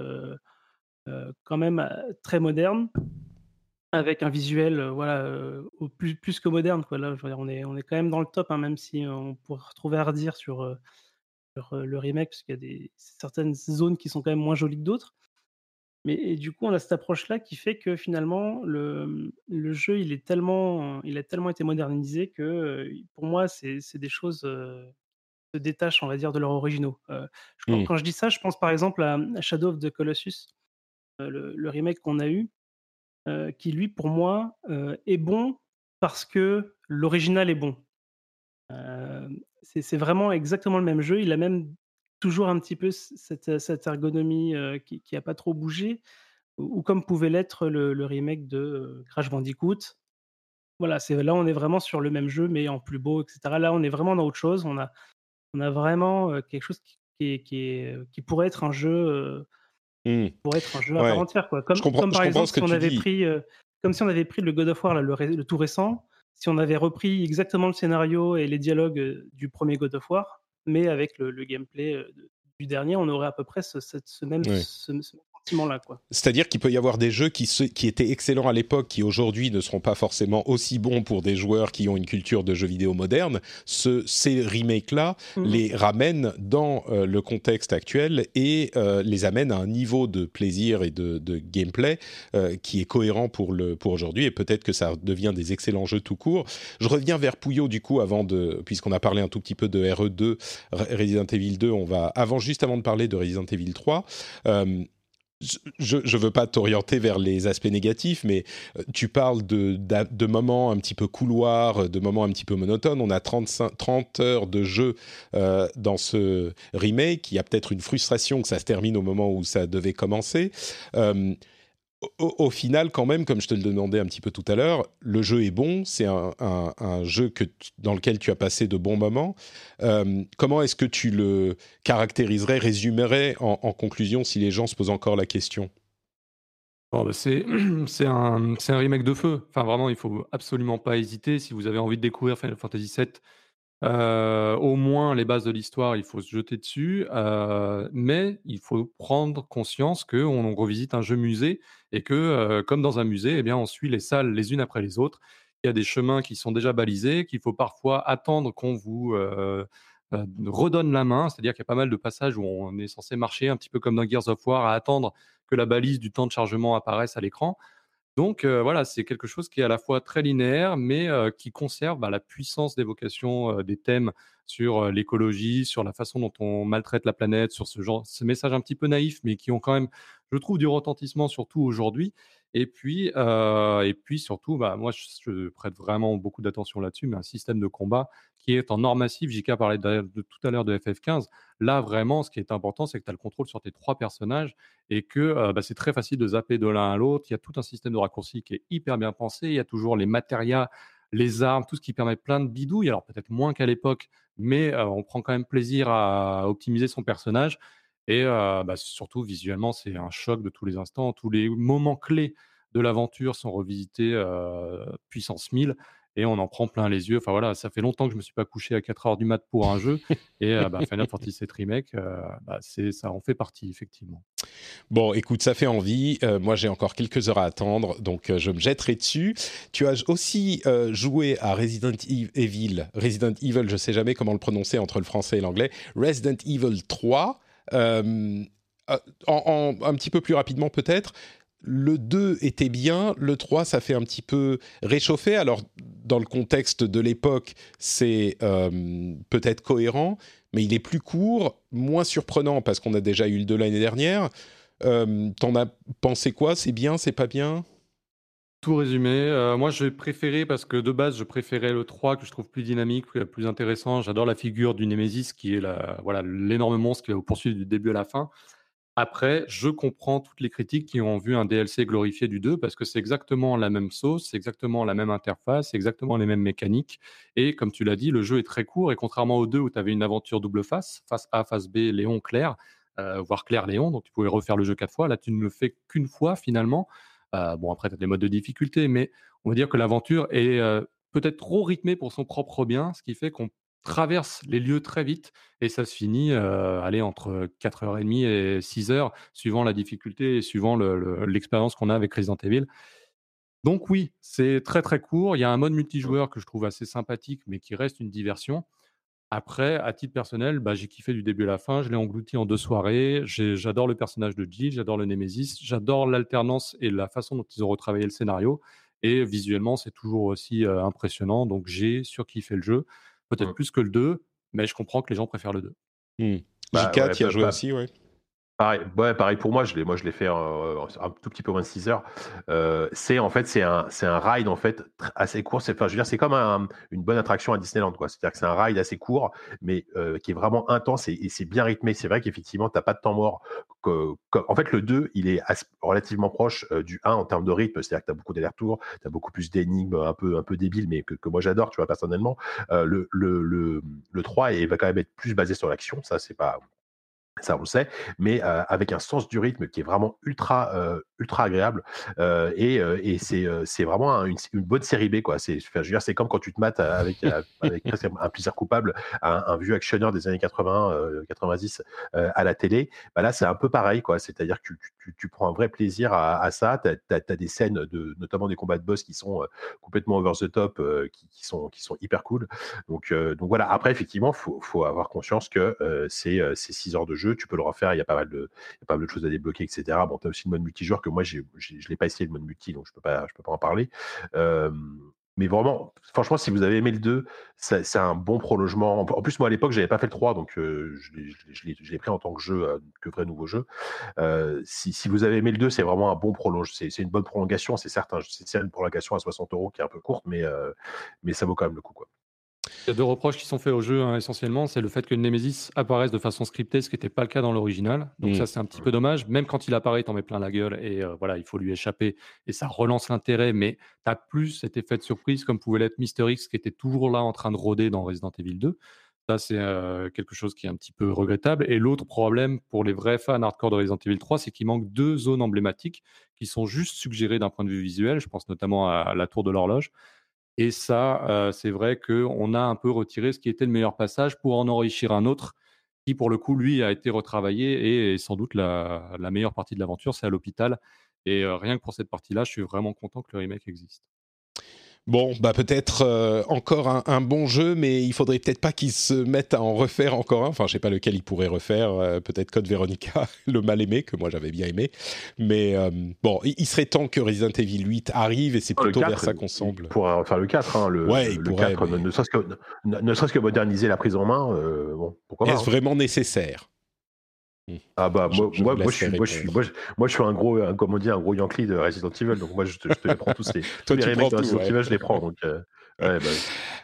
quand même, très moderne, avec un visuel, voilà, au plus que moderne, quoi. Là, je veux dire, on est quand même dans le top, hein, même si on pourrait retrouver à redire sur le remake, parce qu'il y a certaines zones qui sont quand même moins jolies que d'autres. Mais et du coup, on a cette approche-là qui fait que finalement le jeu, il a tellement été modernisé que, pour moi, c'est des choses, se détachent, on va dire, de leurs originaux. Hmm. Quand je dis ça, je pense par exemple à Shadow of the Colossus, le remake qu'on a eu, qui lui, pour moi, est bon parce que l'original est bon. C'est vraiment exactement le même jeu. Il a même toujours un petit peu cette ergonomie, qui a pas trop bougé, ou comme pouvait l'être le remake de, Crash Bandicoot. Voilà, là, on est vraiment sur le même jeu, mais en plus beau, et cetera. Là, on est vraiment dans autre chose. On a vraiment, quelque chose qui pourrait être un jeu, Hmm. à part Ouais. entière, quoi. Je Comme par comprends exemple, ce que tu dis. si on avait pris le God of War là, le tout récent, si on avait repris exactement le scénario et les dialogues, du premier God of War, mais avec le gameplay, du dernier, on aurait à peu près Ouais. ce même sentiment-là, quoi. C'est-à-dire qu'il peut y avoir des jeux qui étaient excellents à l'époque, qui aujourd'hui ne seront pas forcément aussi bons pour des joueurs qui ont une culture de jeux vidéo moderne. Ces remakes-là Mmh mh. les ramènent dans le contexte actuel et les amènent à un niveau de plaisir et de gameplay qui est cohérent pour aujourd'hui. Et peut-être que ça devient des excellents jeux tout court. Je reviens vers Pouillot du coup puisqu'on a parlé un tout petit peu de RE2, Resident Evil 2. Juste avant de parler de Resident Evil 3. Je veux pas t'orienter vers les aspects négatifs, mais tu parles de moments un petit peu couloirs, de moments un petit peu monotones. On a 30 heures de jeu dans ce remake. Il y a peut-être une frustration que ça se termine au moment où ça devait commencer. Au final, quand même, comme je te le demandais un petit peu tout à l'heure, le jeu est bon, c'est un jeu dans lequel tu as passé de bons moments. Comment est-ce que tu le caractériserais, résumerais en conclusion si les gens se posent encore la question? Bon, bah, c'est un remake de feu. Enfin, vraiment, il faut absolument pas hésiter. Si vous avez envie de découvrir Final Fantasy VII, au moins les bases de l'histoire, il faut se jeter dessus, mais il faut prendre conscience qu'on revisite un jeu musée et que, comme dans un musée, eh bien, on suit les salles les unes après les autres. Il y a des chemins qui sont déjà balisés, qu'il faut parfois attendre qu'on vous, redonne la main. C'est-à-dire qu'il y a pas mal de passages où on est censé marcher un petit peu comme dans Gears of War, à attendre que la balise du temps de chargement apparaisse à l'écran. Donc voilà, c'est quelque chose qui est à la fois très linéaire, mais qui conserve, bah, la puissance d'évocation, des thèmes sur, l'écologie, sur la façon dont on maltraite la planète, sur ce message un petit peu naïf, mais qui ont quand même, je trouve, du retentissement, surtout aujourd'hui. Et puis surtout, moi, je prête vraiment beaucoup d'attention là-dessus, mais un système de combat qui est en or massif. JK parlait de tout à l'heure de FF15. Là, vraiment, ce qui est important, c'est que tu as le contrôle sur tes 3 personnages et que c'est très facile de zapper de l'un à l'autre. Il y a tout un système de raccourci qui est hyper bien pensé. Il y a toujours les matérias, les armes, tout ce qui permet plein de bidouilles. Alors peut-être moins qu'à l'époque, mais on prend quand même plaisir à optimiser son personnage. Et surtout, visuellement, c'est un choc de tous les instants. Tous les moments clés de l'aventure sont revisités puissance 1000 et on en prend plein les yeux. Enfin voilà, ça fait longtemps que je ne me suis pas couché à 4 heures du mat pour un jeu. Et Final Fantasy VII Remake, ça en fait partie, effectivement. Bon, écoute, ça fait envie. Moi, j'ai encore quelques heures à attendre, donc je me jetterai dessus. Tu as aussi joué à Resident Evil, je sais jamais comment le prononcer entre le français et l'anglais, Resident Evil 3. Un petit peu plus rapidement peut-être, le 2 était bien, le 3 ça fait un petit peu réchauffer. Alors dans le contexte de l'époque c'est peut-être cohérent, mais il est plus court, moins surprenant parce qu'on a déjà eu le 2 l'année dernière. T'en as pensé quoi? C'est bien, c'est pas bien? Tout résumé, moi j'ai préféré, parce que de base je préférais le 3 que je trouve plus dynamique, plus intéressant. J'adore la figure du Némésis qui est l'énorme monstre qui va vous poursuivre du début à la fin. Après, je comprends toutes les critiques qui ont vu un DLC glorifié du 2 parce que c'est exactement la même sauce, c'est exactement la même interface, c'est exactement les mêmes mécaniques. Et comme tu l'as dit, le jeu est très court et contrairement au 2 où tu avais une aventure double face A, face B, Léon, Claire, voire Claire, Léon, donc tu pouvais refaire le jeu 4 fois. Là, tu ne le fais qu'une fois finalement. Bon, après, tu as des modes de difficulté, mais on va dire que l'aventure est peut-être trop rythmée pour son propre bien, ce qui fait qu'on traverse les lieux très vite et ça se finit entre 4h30 et 6h, suivant la difficulté et suivant l'expérience qu'on a avec Resident Evil. Donc oui, c'est très très court. Il y a un mode multijoueur que je trouve assez sympathique, mais qui reste une diversion. Après, à titre personnel, j'ai kiffé du début à la fin. Je l'ai englouti en 2 soirées. J'adore le personnage de Jill, j'adore le Némésis, j'adore l'alternance et la façon dont ils ont retravaillé le scénario. Et visuellement, c'est toujours aussi impressionnant. Donc j'ai surkiffé le jeu. Peut-être plus que le 2, mais je comprends que les gens préfèrent le 2. JK, tu as joué aussi, ouais. Pareil pour moi. Je l'ai fait un tout petit peu moins de 6 heures. C'est un ride en fait assez court. Je veux dire, c'est comme une bonne attraction à Disneyland, quoi. C'est-à-dire que c'est un ride assez court, mais qui est vraiment intense et c'est bien rythmé. C'est vrai qu'effectivement, t'as pas de temps mort. En fait, le 2, il est relativement proche du 1 en termes de rythme. C'est-à-dire que t'as beaucoup d'allers-retours, t'as beaucoup plus d'énigmes un peu débiles, mais que moi j'adore, tu vois, personnellement. Le 3 va quand même être plus basé sur l'action. Ça, on le sait, mais avec un sens du rythme qui est vraiment ultra agréable. Et c'est vraiment une bonne série B, quoi. Je veux dire, c'est comme quand tu te mates avec presque un plaisir coupable un vieux actionneur des années 80, 90 à la télé. Là, c'est un peu pareil, quoi. C'est-à-dire que tu prends un vrai plaisir à ça. T'as des scènes, notamment des combats de boss qui sont complètement over the top, qui sont hyper cool. Donc voilà. Après, effectivement, faut avoir conscience que c'est 6 heures de jeu. Tu peux le refaire, il y a pas mal de choses à débloquer, etc. Bon, tu as aussi le mode multijoueur que moi, je l'ai pas essayé, le mode multi, donc je peux pas en parler. Mais vraiment, franchement, si vous avez aimé le 2, c'est un bon prolongement. En plus, moi, à l'époque, j'avais pas fait le 3, donc je l'ai pris en tant que jeu, que vrai nouveau jeu. Si vous avez aimé le 2, c'est vraiment un bon prolongement. C'est une bonne prolongation, c'est certain. C'est une prolongation à 60 € qui est un peu courte, mais ça vaut quand même le coup, quoi. Il y a 2 reproches qui sont faits au jeu, essentiellement. C'est le fait que le Némésis apparaisse de façon scriptée, ce qui n'était pas le cas dans l'original. Donc ça, c'est un petit peu dommage. Même quand il apparaît, t'en mets plein la gueule et il faut lui échapper. Et ça relance l'intérêt, mais t'as plus cet effet de surprise comme pouvait l'être Mister X, qui était toujours là en train de rôder dans Resident Evil 2. Ça, c'est quelque chose qui est un petit peu regrettable. Et l'autre problème pour les vrais fans hardcore de Resident Evil 3, c'est qu'il manque 2 zones emblématiques qui sont juste suggérées d'un point de vue visuel. Je pense notamment à la tour de l'horloge. Et ça, c'est vrai qu'on a un peu retiré ce qui était le meilleur passage pour en enrichir un autre qui, pour le coup, lui, a été retravaillé et est sans doute la meilleure partie de l'aventure, c'est à l'hôpital. Et rien que pour cette partie-là, je suis vraiment content que le remake existe. Bon, peut-être encore un bon jeu, mais il faudrait peut-être pas qu'ils se mettent à en refaire encore un. Enfin, je sais pas lequel ils pourraient refaire. Peut-être Code Veronica, le mal aimé, que moi j'avais bien aimé. Mais bon, il serait temps que Resident Evil 8 arrive et c'est plutôt 4, vers ça qu'on semble. Il pourrait refaire le 4. Le 4, ne serait-ce que moderniser la prise en main. Bon, pourquoi pas. Est-ce vraiment nécessaire ? Ah bah Je vous moi laisse je suis répondre. moi je suis un comme on dit un gros Yankee de Resident Evil, donc moi je te les prends tous tous Toi, les tu remakes prends de tout, Resident ouais. Evil, je les prends, donc ouais, bah oui.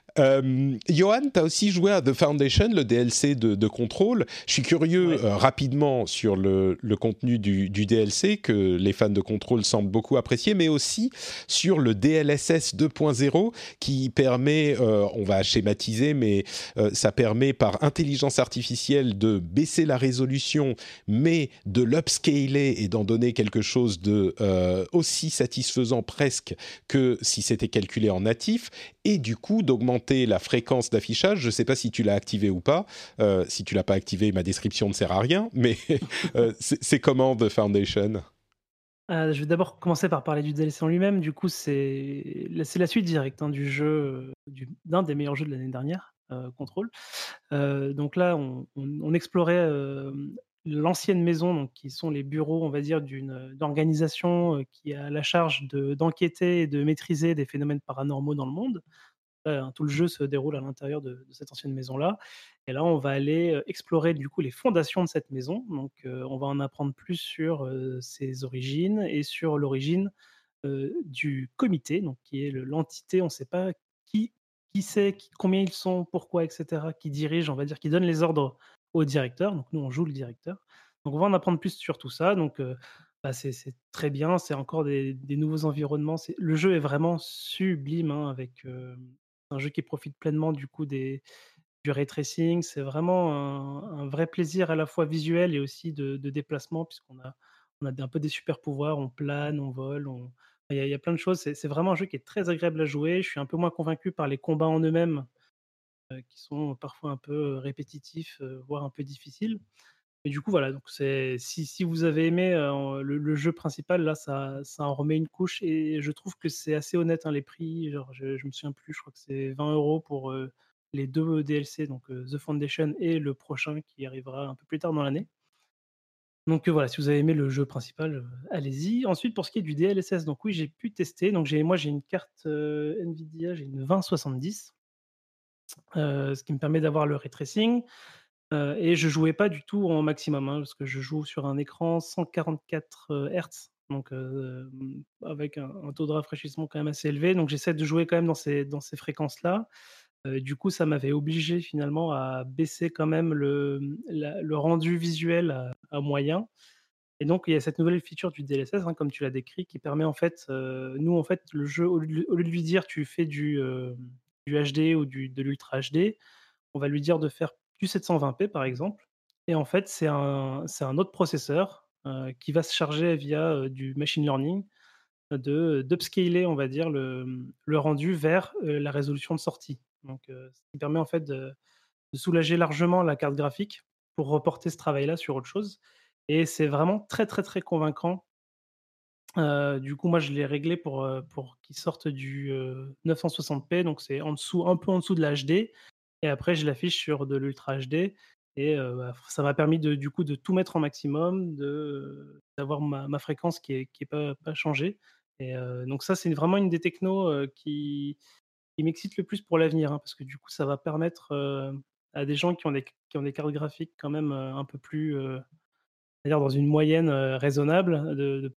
Johan, tu as aussi joué à The Foundation, le DLC de Control. Je suis curieux Ouais. rapidement sur le contenu du DLC que les fans de Control semblent beaucoup apprécier, mais aussi sur le DLSS 2.0 qui permet, on va schématiser, mais ça permet par intelligence artificielle de baisser la résolution, mais de l'upscaler et d'en donner quelque chose de aussi satisfaisant presque que si c'était calculé en natif, et du coup d'augmenter la fréquence d'affichage. Je ne sais pas si tu l'as activé ou pas. Si tu l'as pas activé, ma description ne sert à rien. Mais c'est comment The Foundation ? Je vais d'abord commencer par parler du DLC en lui-même. Du coup, c'est la suite directe du jeu, d'un des meilleurs jeux de l'année dernière, Control. Donc là, on explorait l'ancienne maison, donc, qui sont les bureaux, on va dire, d'une organisation qui a la charge d'enquêter et de maîtriser des phénomènes paranormaux dans le monde. Tout le jeu se déroule à l'intérieur de cette ancienne maison-là. Et là, on va aller explorer du coup les fondations de cette maison. Donc, on va en apprendre plus sur ses origines et sur l'origine du comité, donc qui est l'entité. On ne sait pas qui c'est, combien ils sont, pourquoi, etc. Qui dirige, on va dire, qui donne les ordres au directeur. Donc, nous, on joue le directeur. Donc, on va en apprendre plus sur tout ça. Donc, c'est très bien. C'est encore des nouveaux environnements. Le jeu est vraiment sublime avec un jeu qui profite pleinement du coup du ray tracing. C'est vraiment un vrai plaisir à la fois visuel et aussi de déplacement, puisqu'on a un peu des super pouvoirs, on plane, on vole, il y a plein de choses. C'est vraiment un jeu qui est très agréable à jouer. Je suis un peu moins convaincu par les combats en eux-mêmes, qui sont parfois un peu répétitifs, voire un peu difficiles. Et du coup, voilà, donc si vous avez aimé le jeu principal, là, ça en remet une couche et je trouve que c'est assez honnête, les prix. Genre, je me souviens plus, je crois que c'est 20 € pour les deux DLC, donc The Foundation et le prochain qui arrivera un peu plus tard dans l'année. Donc voilà, si vous avez aimé le jeu principal, allez-y. Ensuite, pour ce qui est du DLSS, donc oui, j'ai pu tester. Donc moi, j'ai une carte Nvidia, j'ai une 2070, ce qui me permet d'avoir le ray tracing. Et je jouais pas du tout en maximum, parce que je joue sur un écran 144 Hz, donc avec un taux de rafraîchissement quand même assez élevé. Donc j'essaie de jouer quand même dans ces fréquences-là. Du coup, ça m'avait obligé finalement à baisser quand même le rendu visuel à moyen. Et donc il y a cette nouvelle feature du DLSS, comme tu l'as décrit, qui permet en fait, nous en fait le jeu au lieu de lui dire: «Tu fais du HD ou de l'ultra HD», on va lui dire de faire du 720p par exemple. Et en fait, c'est un autre processeur qui va se charger via du machine learning d'upscaler, on va dire, le rendu vers la résolution de sortie. Donc, ce qui permet en fait de soulager largement la carte graphique pour reporter ce travail-là sur autre chose. Et c'est vraiment très, très, très convaincant. Du coup, moi, je l'ai réglé pour qu'il sorte du 960p, donc c'est un peu en dessous de la HD. Et après, je l'affiche sur de l'Ultra HD et ça m'a permis du coup, de tout mettre en maximum, d'avoir ma fréquence qui est pas changée. Et donc ça, c'est vraiment une des technos qui m'excite le plus pour l'avenir, parce que du coup, ça va permettre à des gens qui ont des cartes graphiques quand même un peu plus, c'est-à-dire dans une moyenne raisonnable,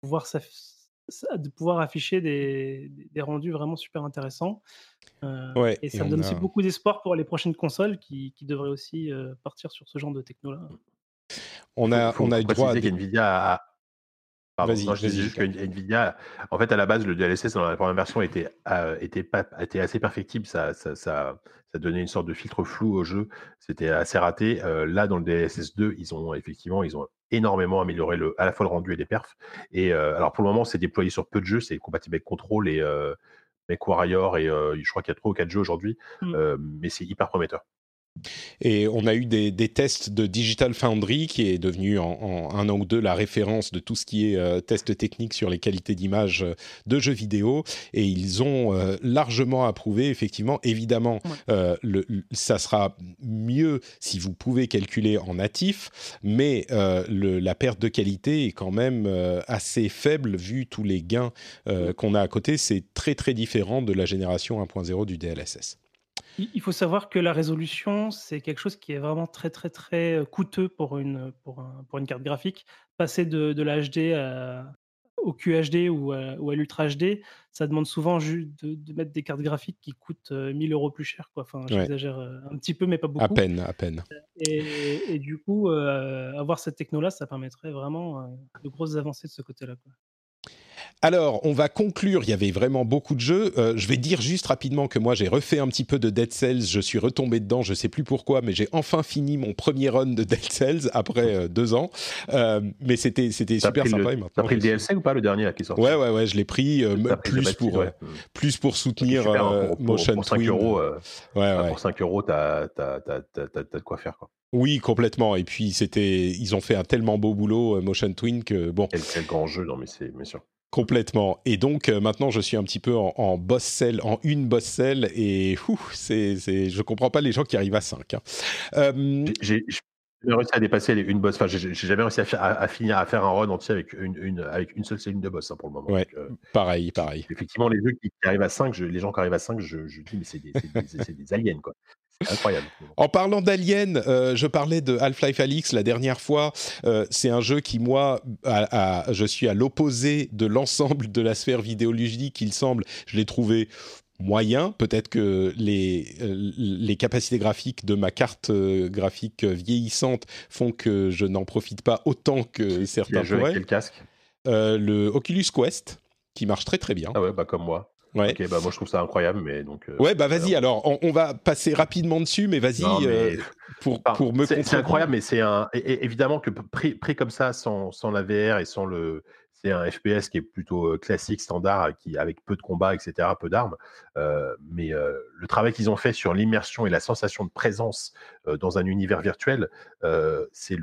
de pouvoir afficher des rendus vraiment super intéressants. Ouais, Et et ça me donne aussi beaucoup d'espoir pour les prochaines consoles qui devraient aussi partir sur ce genre de techno-là. on a Faut eu droit à préciser des... qu'NVIDIA a Pardon, Vas-y, non, je disais vas-y, juste que Lucas. Nvidia, en fait, à la base, le DLSS dans la première version était assez perfectible. Ça donnait une sorte de filtre flou au jeu. C'était assez raté. Là, dans le DLSS 2, ils ont énormément amélioré à la fois le rendu et les perfs. Et alors, pour le moment, c'est déployé sur peu de jeux. C'est compatible avec Control et MechWarrior et je crois qu'il y a 3 ou 4 jeux aujourd'hui. Mmh. Mais c'est hyper prometteur. Et on a eu des tests de Digital Foundry, qui est devenu en un an ou deux la référence de tout ce qui est test technique sur les qualités d'image de jeux vidéo. Et ils ont largement approuvé, effectivement. Évidemment, ça sera mieux si vous pouvez calculer en natif, mais la perte de qualité est quand même assez faible vu tous les gains qu'on a à côté. C'est très, très différent de la génération 1.0 du DLSS. Il faut savoir que la résolution, c'est quelque chose qui est vraiment très, très, très coûteux pour une carte graphique. Passer de la HD au QHD ou à l'Ultra HD, ça demande souvent de mettre des cartes graphiques qui coûtent 1 000 € plus cher, quoi. Enfin, Ouais, j'exagère un petit peu, mais pas à beaucoup. peine, à peine. Et du coup, avoir cette techno-là, ça permettrait vraiment de grosses avancées de ce côté-là, quoi. Alors, on va conclure. Il y avait vraiment beaucoup de jeux. Je vais dire juste rapidement que moi, j'ai refait un petit peu de Dead Cells. Je suis retombé dedans. Je sais plus pourquoi, mais j'ai enfin fini mon premier run de Dead Cells après 2 ans. Mais c'était super sympa. Et maintenant, t'as pris le DLC ou pas, le dernier là, qui est sorti? Ouais, je l'ai pris plus pour soutenir super, Motion pour 5 Twin. euros. Ouais. Pour 5 euros, t'as de quoi faire, quoi. Oui, complètement. Et puis ils ont fait un tellement beau boulot, Motion Twin, que bon. Quel grand jeu, non mais c'est bien sûr. Complètement. Et donc maintenant, je suis un petit peu en boss cell, en une boss cell, et je comprends pas les gens qui arrivent à 5. J'ai jamais réussi à dépasser une boss. Enfin, j'ai jamais réussi à finir à faire un run entier avec une seule cellule de boss, hein, pour le moment. Ouais, donc, pareil. Effectivement, les jeux qui arrivent à 5, les gens qui arrivent à 5, je dis mais c'est des aliens, quoi. C'est incroyable. En parlant d'Alien, je parlais de Half-Life Alyx la dernière fois. C'est un jeu qui, moi, je suis à l'opposé de l'ensemble de la sphère vidéoludique, il semble. Je l'ai trouvé moyen. Peut-être que les capacités graphiques de ma carte graphique vieillissante font que je n'en profite pas autant que certains pourraient. Quel casque? Le Oculus Quest, qui marche très très bien. Ah ouais, bah comme moi. Ouais. Ok, bah moi je trouve ça incroyable, mais donc. Ouais, bah vas-y. Alors, on va passer rapidement dessus, mais vas-y pour me. C'est incroyable, mais c'est évidemment que pris comme ça, sans la VR et sans c'est un FPS qui est plutôt classique, standard, avec peu de combats, etc., peu d'armes. Mais le travail qu'ils ont fait sur l'immersion et la sensation de présence dans un univers virtuel, c'est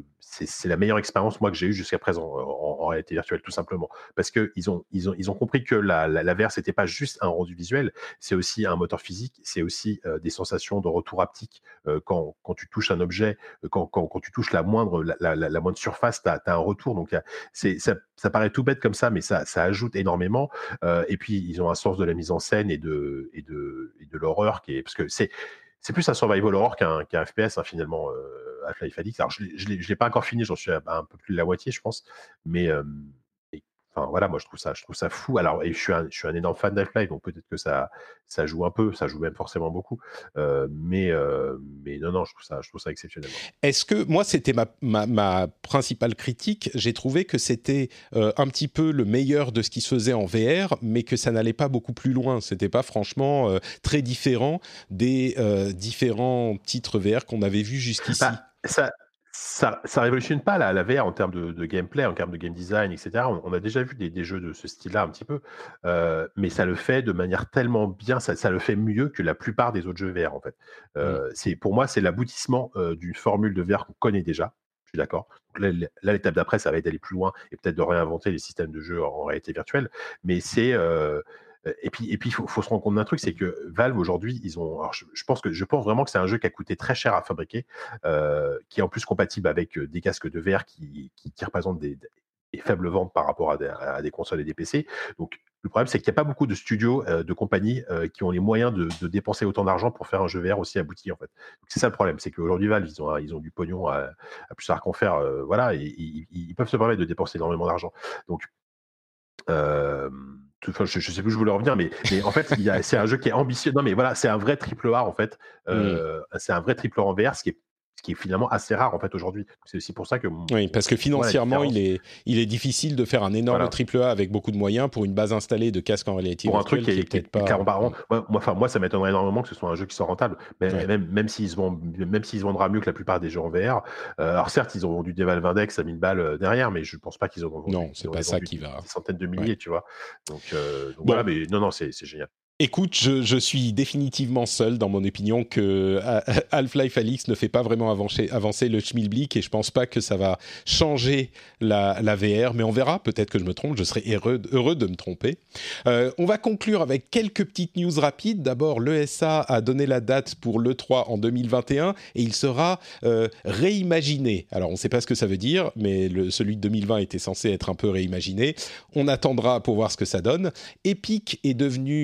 la meilleure expérience moi que j'ai eue jusqu'à présent en réalité virtuelle, tout simplement, parce que ils ont compris que la VR c'était pas juste un rendu visuel, c'est aussi un moteur physique, c'est aussi des sensations de retour haptique quand tu touches un objet, quand tu touches la moindre surface, t'as un retour. Donc ça paraît tout bête comme ça, mais ça ajoute énormément. Et puis ils ont un sens de la mise en scène et de l'horreur parce que c'est plus un survival horror qu'un FPS, hein, finalement. Half-Life Alyx. Alors je l'ai pas encore fini, j'en suis à un peu plus de la moitié, je pense. Mais enfin voilà, moi je trouve ça fou. Alors et je suis un énorme fan d'Half-Life, donc peut-être que ça joue un peu, ça joue même forcément beaucoup. Mais non, je trouve ça exceptionnel. Est-ce que moi c'était ma principale critique, j'ai trouvé que c'était un petit peu le meilleur de ce qui se faisait en VR, mais que ça n'allait pas beaucoup plus loin. C'était pas franchement très différent des différents titres VR qu'on avait vus jusqu'ici. Ça révolutionne pas la VR en termes de gameplay, en termes de game design, etc. On a déjà vu des jeux de ce style-là un petit peu, mais ça le fait de manière tellement bien, ça le fait mieux que la plupart des autres jeux VR, en fait. Pour moi, c'est l'aboutissement d'une formule de VR qu'on connaît déjà. Je suis d'accord. Là, l'étape d'après, ça va être d'aller plus loin et peut-être de réinventer les systèmes de jeu en réalité virtuelle. Mais c'est et puis il faut se rendre compte d'un truc, c'est que Valve aujourd'hui, ils ont. Alors je pense vraiment que c'est un jeu qui a coûté très cher à fabriquer, qui est en plus compatible avec des casques de VR qui représentent des faibles ventes par rapport à des consoles et des PC. Donc le problème, c'est qu'il n'y a pas beaucoup de studios, de compagnies qui ont les moyens de dépenser autant d'argent pour faire un jeu VR aussi abouti, en fait. Donc c'est ça le problème, c'est qu'aujourd'hui Valve, ils ont du pognon à plus tard qu'en faire, voilà, et ils peuvent se permettre de dépenser énormément d'argent. Donc je sais plus où je voulais revenir, mais en fait, c'est un jeu qui est ambitieux. Non, mais voilà, c'est un vrai triple A, en fait. C'est un vrai triple A en VR, ce qui est finalement assez rare, en fait, aujourd'hui. C'est aussi pour ça que... Oui, parce que financièrement, il est difficile de faire un énorme triple A avec beaucoup de moyens pour une base installée de casque en réalité pour virtuelle, un truc qui est peut-être pas... clairement par an. Moi, ça m'étonnerait énormément que ce soit un jeu qui soit rentable, même s'ils se vendra mieux que la plupart des jeux en VR. Alors certes, ils ont vendu des Valve Index à 1000 balles derrière, mais je pense pas qu'ils ont vendu... Non, c'est pas ça qui va... Des centaines de milliers, tu vois. Donc voilà, mais non, c'est génial. Écoute, je suis définitivement seul dans mon opinion que Half-Life Alyx ne fait pas vraiment avancer le schmilblick et je pense pas que ça va changer la VR, mais on verra, peut-être que je me trompe, je serai heureux de me tromper. On va conclure avec quelques petites news rapides. D'abord, l'ESA a donné la date pour l'E3 en 2021 et il sera réimaginé. Alors, on ne sait pas ce que ça veut dire, mais celui de 2020 était censé être un peu réimaginé. On attendra pour voir ce que ça donne. Epic est devenu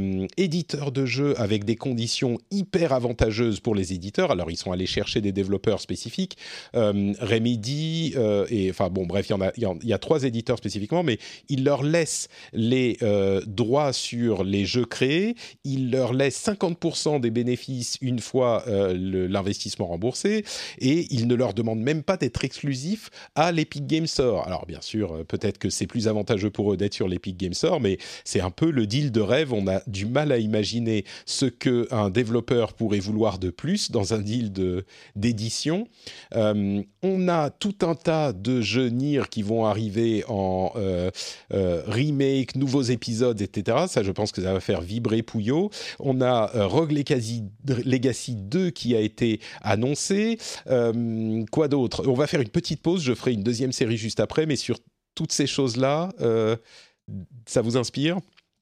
éditeur de jeux avec des conditions hyper avantageuses pour les éditeurs. Alors, ils sont allés chercher des développeurs spécifiques, Remedy, et enfin bon, bref, il y a 3 éditeurs spécifiquement, mais ils leur laissent les droits sur les jeux créés, ils leur laissent 50% des bénéfices une fois l'investissement remboursé, et ils ne leur demandent même pas d'être exclusifs à l'Epic Games Store. Alors, bien sûr, peut-être que c'est plus avantageux pour eux d'être sur l'Epic Games Store, mais c'est un peu le deal de rêve. On a du mal à imaginer ce qu'un développeur pourrait vouloir de plus dans un deal d'édition. On a tout un tas de jeux Nier qui vont arriver en remake, nouveaux épisodes, etc. Ça, je pense que ça va faire vibrer Pouillot. On a Rogue Legacy 2 qui a été annoncé. Quoi d'autre ? On va faire une petite pause. Je ferai une deuxième série juste après, mais sur toutes ces choses-là, ça vous inspire ?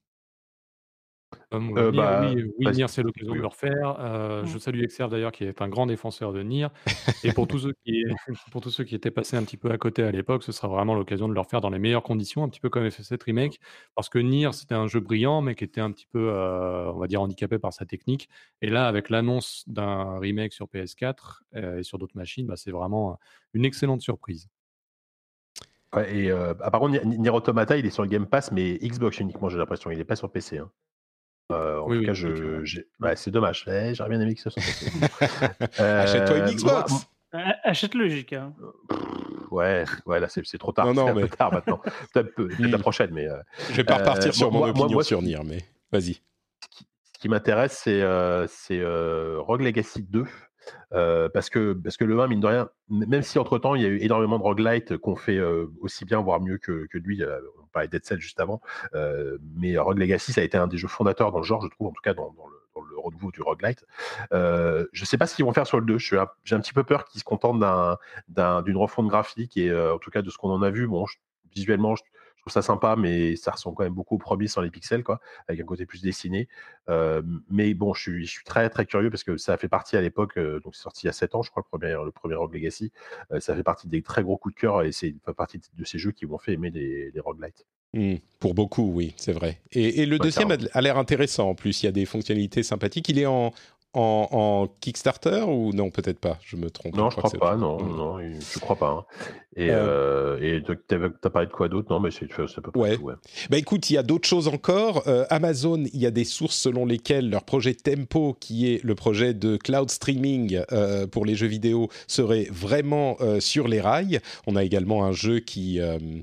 Oui, Nier, c'est l'occasion de le refaire. Je salue Exerve d'ailleurs, qui est un grand défenseur de Nier. Et pour tous ceux qui étaient passés un petit peu à côté à l'époque, ce sera vraiment l'occasion de le refaire dans les meilleures conditions, un petit peu comme FF7 Remake, parce que Nier, c'était un jeu brillant, mais qui était un petit peu, on va dire, handicapé par sa technique. Et là, avec l'annonce d'un remake sur PS4 et sur d'autres machines, c'est vraiment une excellente surprise. Ouais, et par contre, Nier Automata, il est sur le Game Pass, mais Xbox uniquement, j'ai l'impression. Il n'est pas sur PC. En tout cas, c'est dommage. J'aurais bien aimé que ce soit sur PC. Achète-toi une Xbox. Achète-le, JK. Ouais, là, c'est trop tard. Non, un peu tard maintenant. Peut-être la prochaine, mais... Je vais pas repartir sur mon opinion sur Nier, mais vas-y. Ce qui m'intéresse, c'est Rogue Legacy 2. Parce que le 1, mine de rien, même si entre-temps, il y a eu énormément de roguelite qu'on fait aussi bien, voire mieux que lui. On parlait de Dead Cells juste avant. Mais Rogue Legacy, ça a été un des jeux fondateurs dans le genre, je trouve, en tout cas dans le renouveau du roguelite. Je sais pas ce qu'ils vont faire sur le 2. J'ai un petit peu peur qu'ils se contentent d'une refonte graphique et en tout cas de ce qu'on en a vu. Bon, visuellement, je trouve ça sympa, mais ça ressemble quand même beaucoup au premier sans les pixels, quoi, avec un côté plus dessiné. Mais bon, je suis très très curieux parce que ça fait partie à l'époque, donc c'est sorti il y a 7 ans, je crois, le premier Rogue Legacy. Ça fait partie des très gros coups de cœur et c'est partie de ces jeux qui m'ont fait aimer les roguelites. Pour beaucoup, oui, c'est vrai. Et le deuxième a l'air intéressant en plus. Il y a des fonctionnalités sympathiques. Il est en Kickstarter ou non, peut-être pas, je me trompe. Non, je crois pas, non, je crois pas. Et t'as parlé de quoi d'autre ? Non, mais c'est à peu près tout. Ouais. Bah écoute, il y a d'autres choses encore. Amazon, il y a des sources selon lesquelles leur projet Tempo, qui est le projet de cloud streaming pour les jeux vidéo, serait vraiment sur les rails. On a également un jeu qui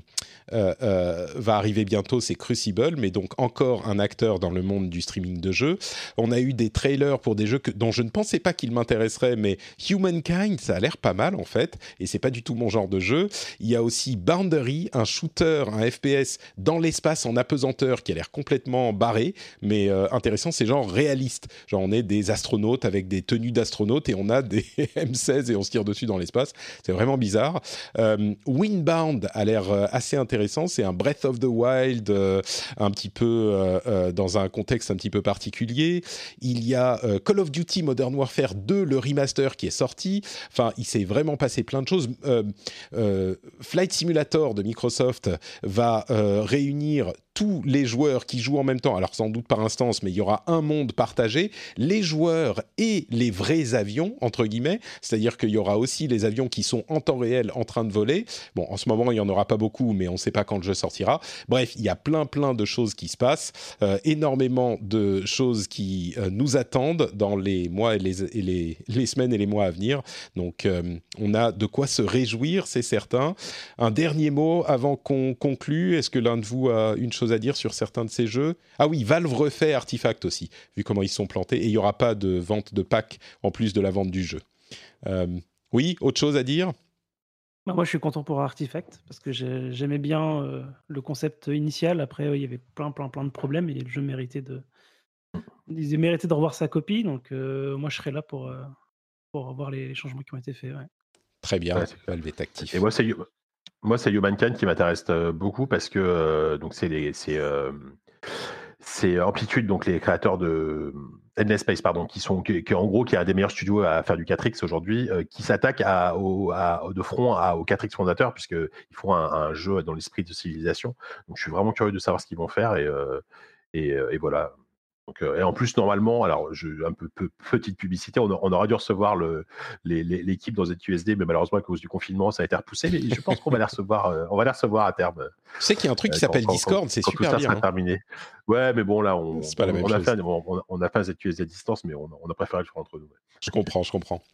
va arriver bientôt, c'est Crucible, mais donc encore un acteur dans le monde du streaming de jeux. On a eu des trailers pour des jeux dont je ne pensais pas qu'ils m'intéresseraient, mais Humankind, ça a l'air pas mal en fait, et c'est pas du tout mon genre de jeu. Il y a aussi Boundary, un shooter, un FPS dans l'espace en apesanteur qui a l'air complètement barré, mais intéressant, c'est genre réaliste. Genre on est des astronautes avec des tenues d'astronautes et on a des M16 et on se tire dessus dans l'espace. C'est vraiment bizarre. Windbound a l'air assez intéressant, c'est un Breath of the Wild un petit peu dans un contexte un petit peu particulier. Il y a Call of Duty Modern Warfare 2, le remaster qui est sorti. Enfin, il s'est vraiment passé plein de choses. Flight Simulator de Microsoft va réunir tous les joueurs qui jouent en même temps, alors sans doute par instance, mais il y aura un monde partagé, les joueurs et les vrais avions, entre guillemets, c'est-à-dire qu'il y aura aussi les avions qui sont en temps réel en train de voler. Bon, en ce moment, il n'y en aura pas beaucoup, mais on ne sait pas quand le jeu sortira. Bref, il y a plein de choses qui se passent, énormément de choses qui nous attendent dans les mois et les semaines et les mois à venir. Donc, on a de quoi se réjouir, c'est certain. Un dernier mot avant qu'on conclue. Est-ce que l'un de vous a une chose à dire sur certains de ces jeux ? Ah oui, Valve refait Artifact aussi, vu comment ils sont plantés. Et il n'y aura pas de vente de packs en plus de la vente du jeu. Oui, autre chose à dire ? Moi, je suis content pour Artifact, parce que j'aimais bien le concept initial. Après, il y avait plein de problèmes, et le jeu méritait de revoir sa copie. Donc, moi, je serais là pour voir les changements qui ont été faits. Ouais. Très bien, Valve est actif. Et moi, c'est Humankind qui m'intéresse beaucoup, parce que donc c'est Amplitude, donc les créateurs de Endless Space, pardon, qui en gros qui est un des meilleurs studios à faire du 4X aujourd'hui, qui s'attaque de front aux 4X fondateurs, puisqu'ils font un jeu dans l'esprit de civilisation. Donc je suis vraiment curieux de savoir ce qu'ils vont faire, et voilà. Donc, et en plus, normalement, alors un peu petite publicité, on aurait dû recevoir l'équipe dans ZQSD, mais malheureusement à cause du confinement, ça a été repoussé. Mais je pense qu'on va les recevoir à terme. Tu sais qu'il y a un truc qui s'appelle Discord, c'est super tout ça bien. sera terminé. Ouais, mais bon là, on a fait un ZQSD à distance, mais on a préféré le faire entre nous. Ouais. Je comprends.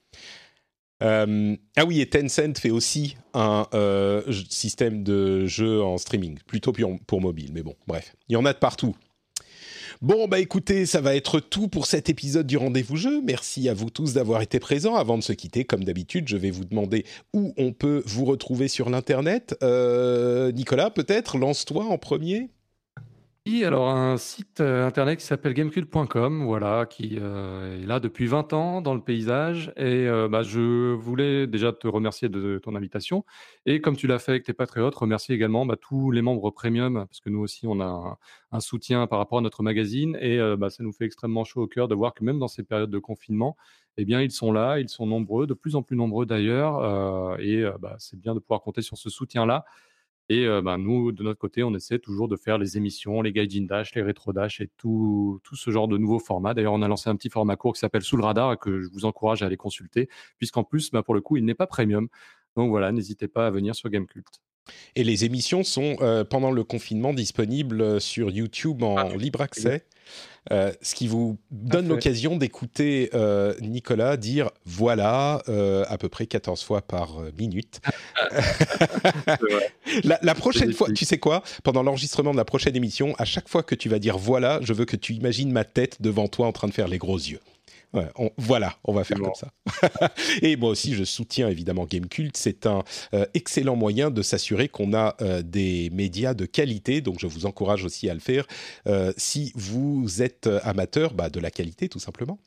Ah oui, et Tencent fait aussi un système de jeu en streaming, plutôt pour mobile, mais bon, bref, il y en a de partout. Bon, bah écoutez, ça va être tout pour cet épisode du Rendez-vous Jeu. Merci à vous tous d'avoir été présents. Avant de se quitter, comme d'habitude, je vais vous demander où on peut vous retrouver sur l'Internet. Nicolas, peut-être, lance-toi en premier. Alors un site internet qui s'appelle Gamecult.com, voilà, qui est là depuis 20 ans dans le paysage. Et je voulais déjà te remercier de ton invitation. Et comme tu l'as fait avec tes patriotes, remercier également tous les membres premium, parce que nous aussi, on a un soutien par rapport à notre magazine. Et ça nous fait extrêmement chaud au cœur de voir que même dans ces périodes de confinement, eh bien, ils sont là, ils sont nombreux, de plus en plus nombreux d'ailleurs. C'est bien de pouvoir compter sur ce soutien-là. Et nous, de notre côté, on essaie toujours de faire les émissions, les Gaijin Dash, les Rétro Dash et tout ce genre de nouveaux formats. D'ailleurs, on a lancé un petit format court qui s'appelle Sous le radar et que je vous encourage à aller consulter, puisqu'en plus, pour le coup, il n'est pas premium. Donc voilà, n'hésitez pas à venir sur Gamecult. Et les émissions sont, pendant le confinement, disponibles sur YouTube en libre accès. Ce qui vous donne l'occasion d'écouter Nicolas dire « voilà » à peu près 14 fois par minute. La prochaine fois, tu sais quoi ? Pendant l'enregistrement de la prochaine émission, à chaque fois que tu vas dire « voilà », je veux que tu imagines ma tête devant toi en train de faire les gros yeux. Ouais, on va faire comme ça. Et moi aussi, je soutiens évidemment Gamecult. C'est un excellent moyen de s'assurer qu'on a des médias de qualité. Donc, je vous encourage aussi à le faire si vous êtes amateur de la qualité, tout simplement.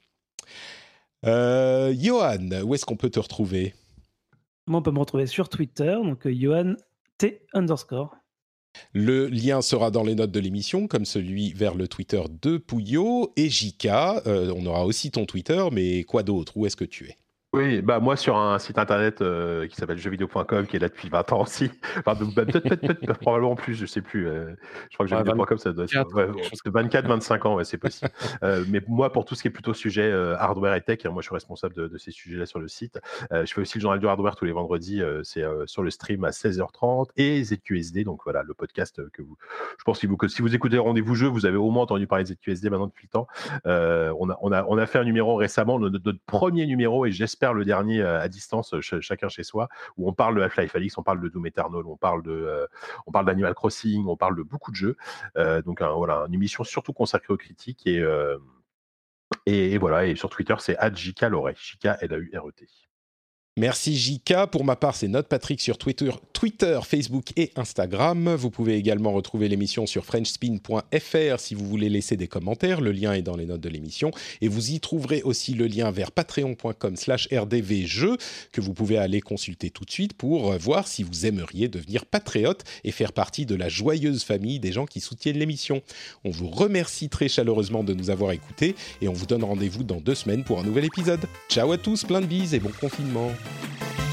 Johan, où est-ce qu'on peut te retrouver ? Moi, on peut me retrouver sur Twitter, donc Johan T_. Le lien sera dans les notes de l'émission, comme celui vers le Twitter de Pouillot. Et Jika, on aura aussi ton Twitter, mais quoi d'autre ? Où est-ce que tu es ? Oui, moi sur un site internet qui s'appelle jeuxvideo.com, qui est là depuis 20 ans aussi. Enfin, peut-être probablement plus, je sais plus. Je crois que jeuxvideo.com, ça doit être 24-25 ans, ouais, c'est possible. Mais moi, pour tout ce qui est plutôt sujet hardware et tech, moi je suis responsable de ces sujets-là sur le site. Je fais aussi le journal du hardware tous les vendredis, c'est sur le stream à 16h30 et ZQSD, donc voilà, le podcast que vous... Je pense que si vous écoutez Rendez-vous Jeu, vous avez au moins entendu parler de ZQSD maintenant depuis le temps. On a fait un numéro récemment, notre premier numéro, et j'espère le dernier à distance, chacun chez soi, où on parle de Half-Life Alyx, on parle de Doom Eternal, on parle d'Animal Crossing, on parle de beaucoup de jeux. Donc voilà, une émission surtout consacrée aux critiques et voilà. Et sur Twitter, c'est @JKLauret, JKLAURET. Merci Jika. Pour ma part, c'est Note Patrick sur Twitter, Facebook et Instagram. Vous pouvez également retrouver l'émission sur frenchspin.fr si vous voulez laisser des commentaires. Le lien est dans les notes de l'émission. Et vous y trouverez aussi le lien vers patreon.com/rdvjeux que vous pouvez aller consulter tout de suite pour voir si vous aimeriez devenir patriote et faire partie de la joyeuse famille des gens qui soutiennent l'émission. On vous remercie très chaleureusement de nous avoir écoutés et on vous donne rendez-vous dans 2 semaines pour un nouvel épisode. Ciao à tous, plein de bises et bon confinement.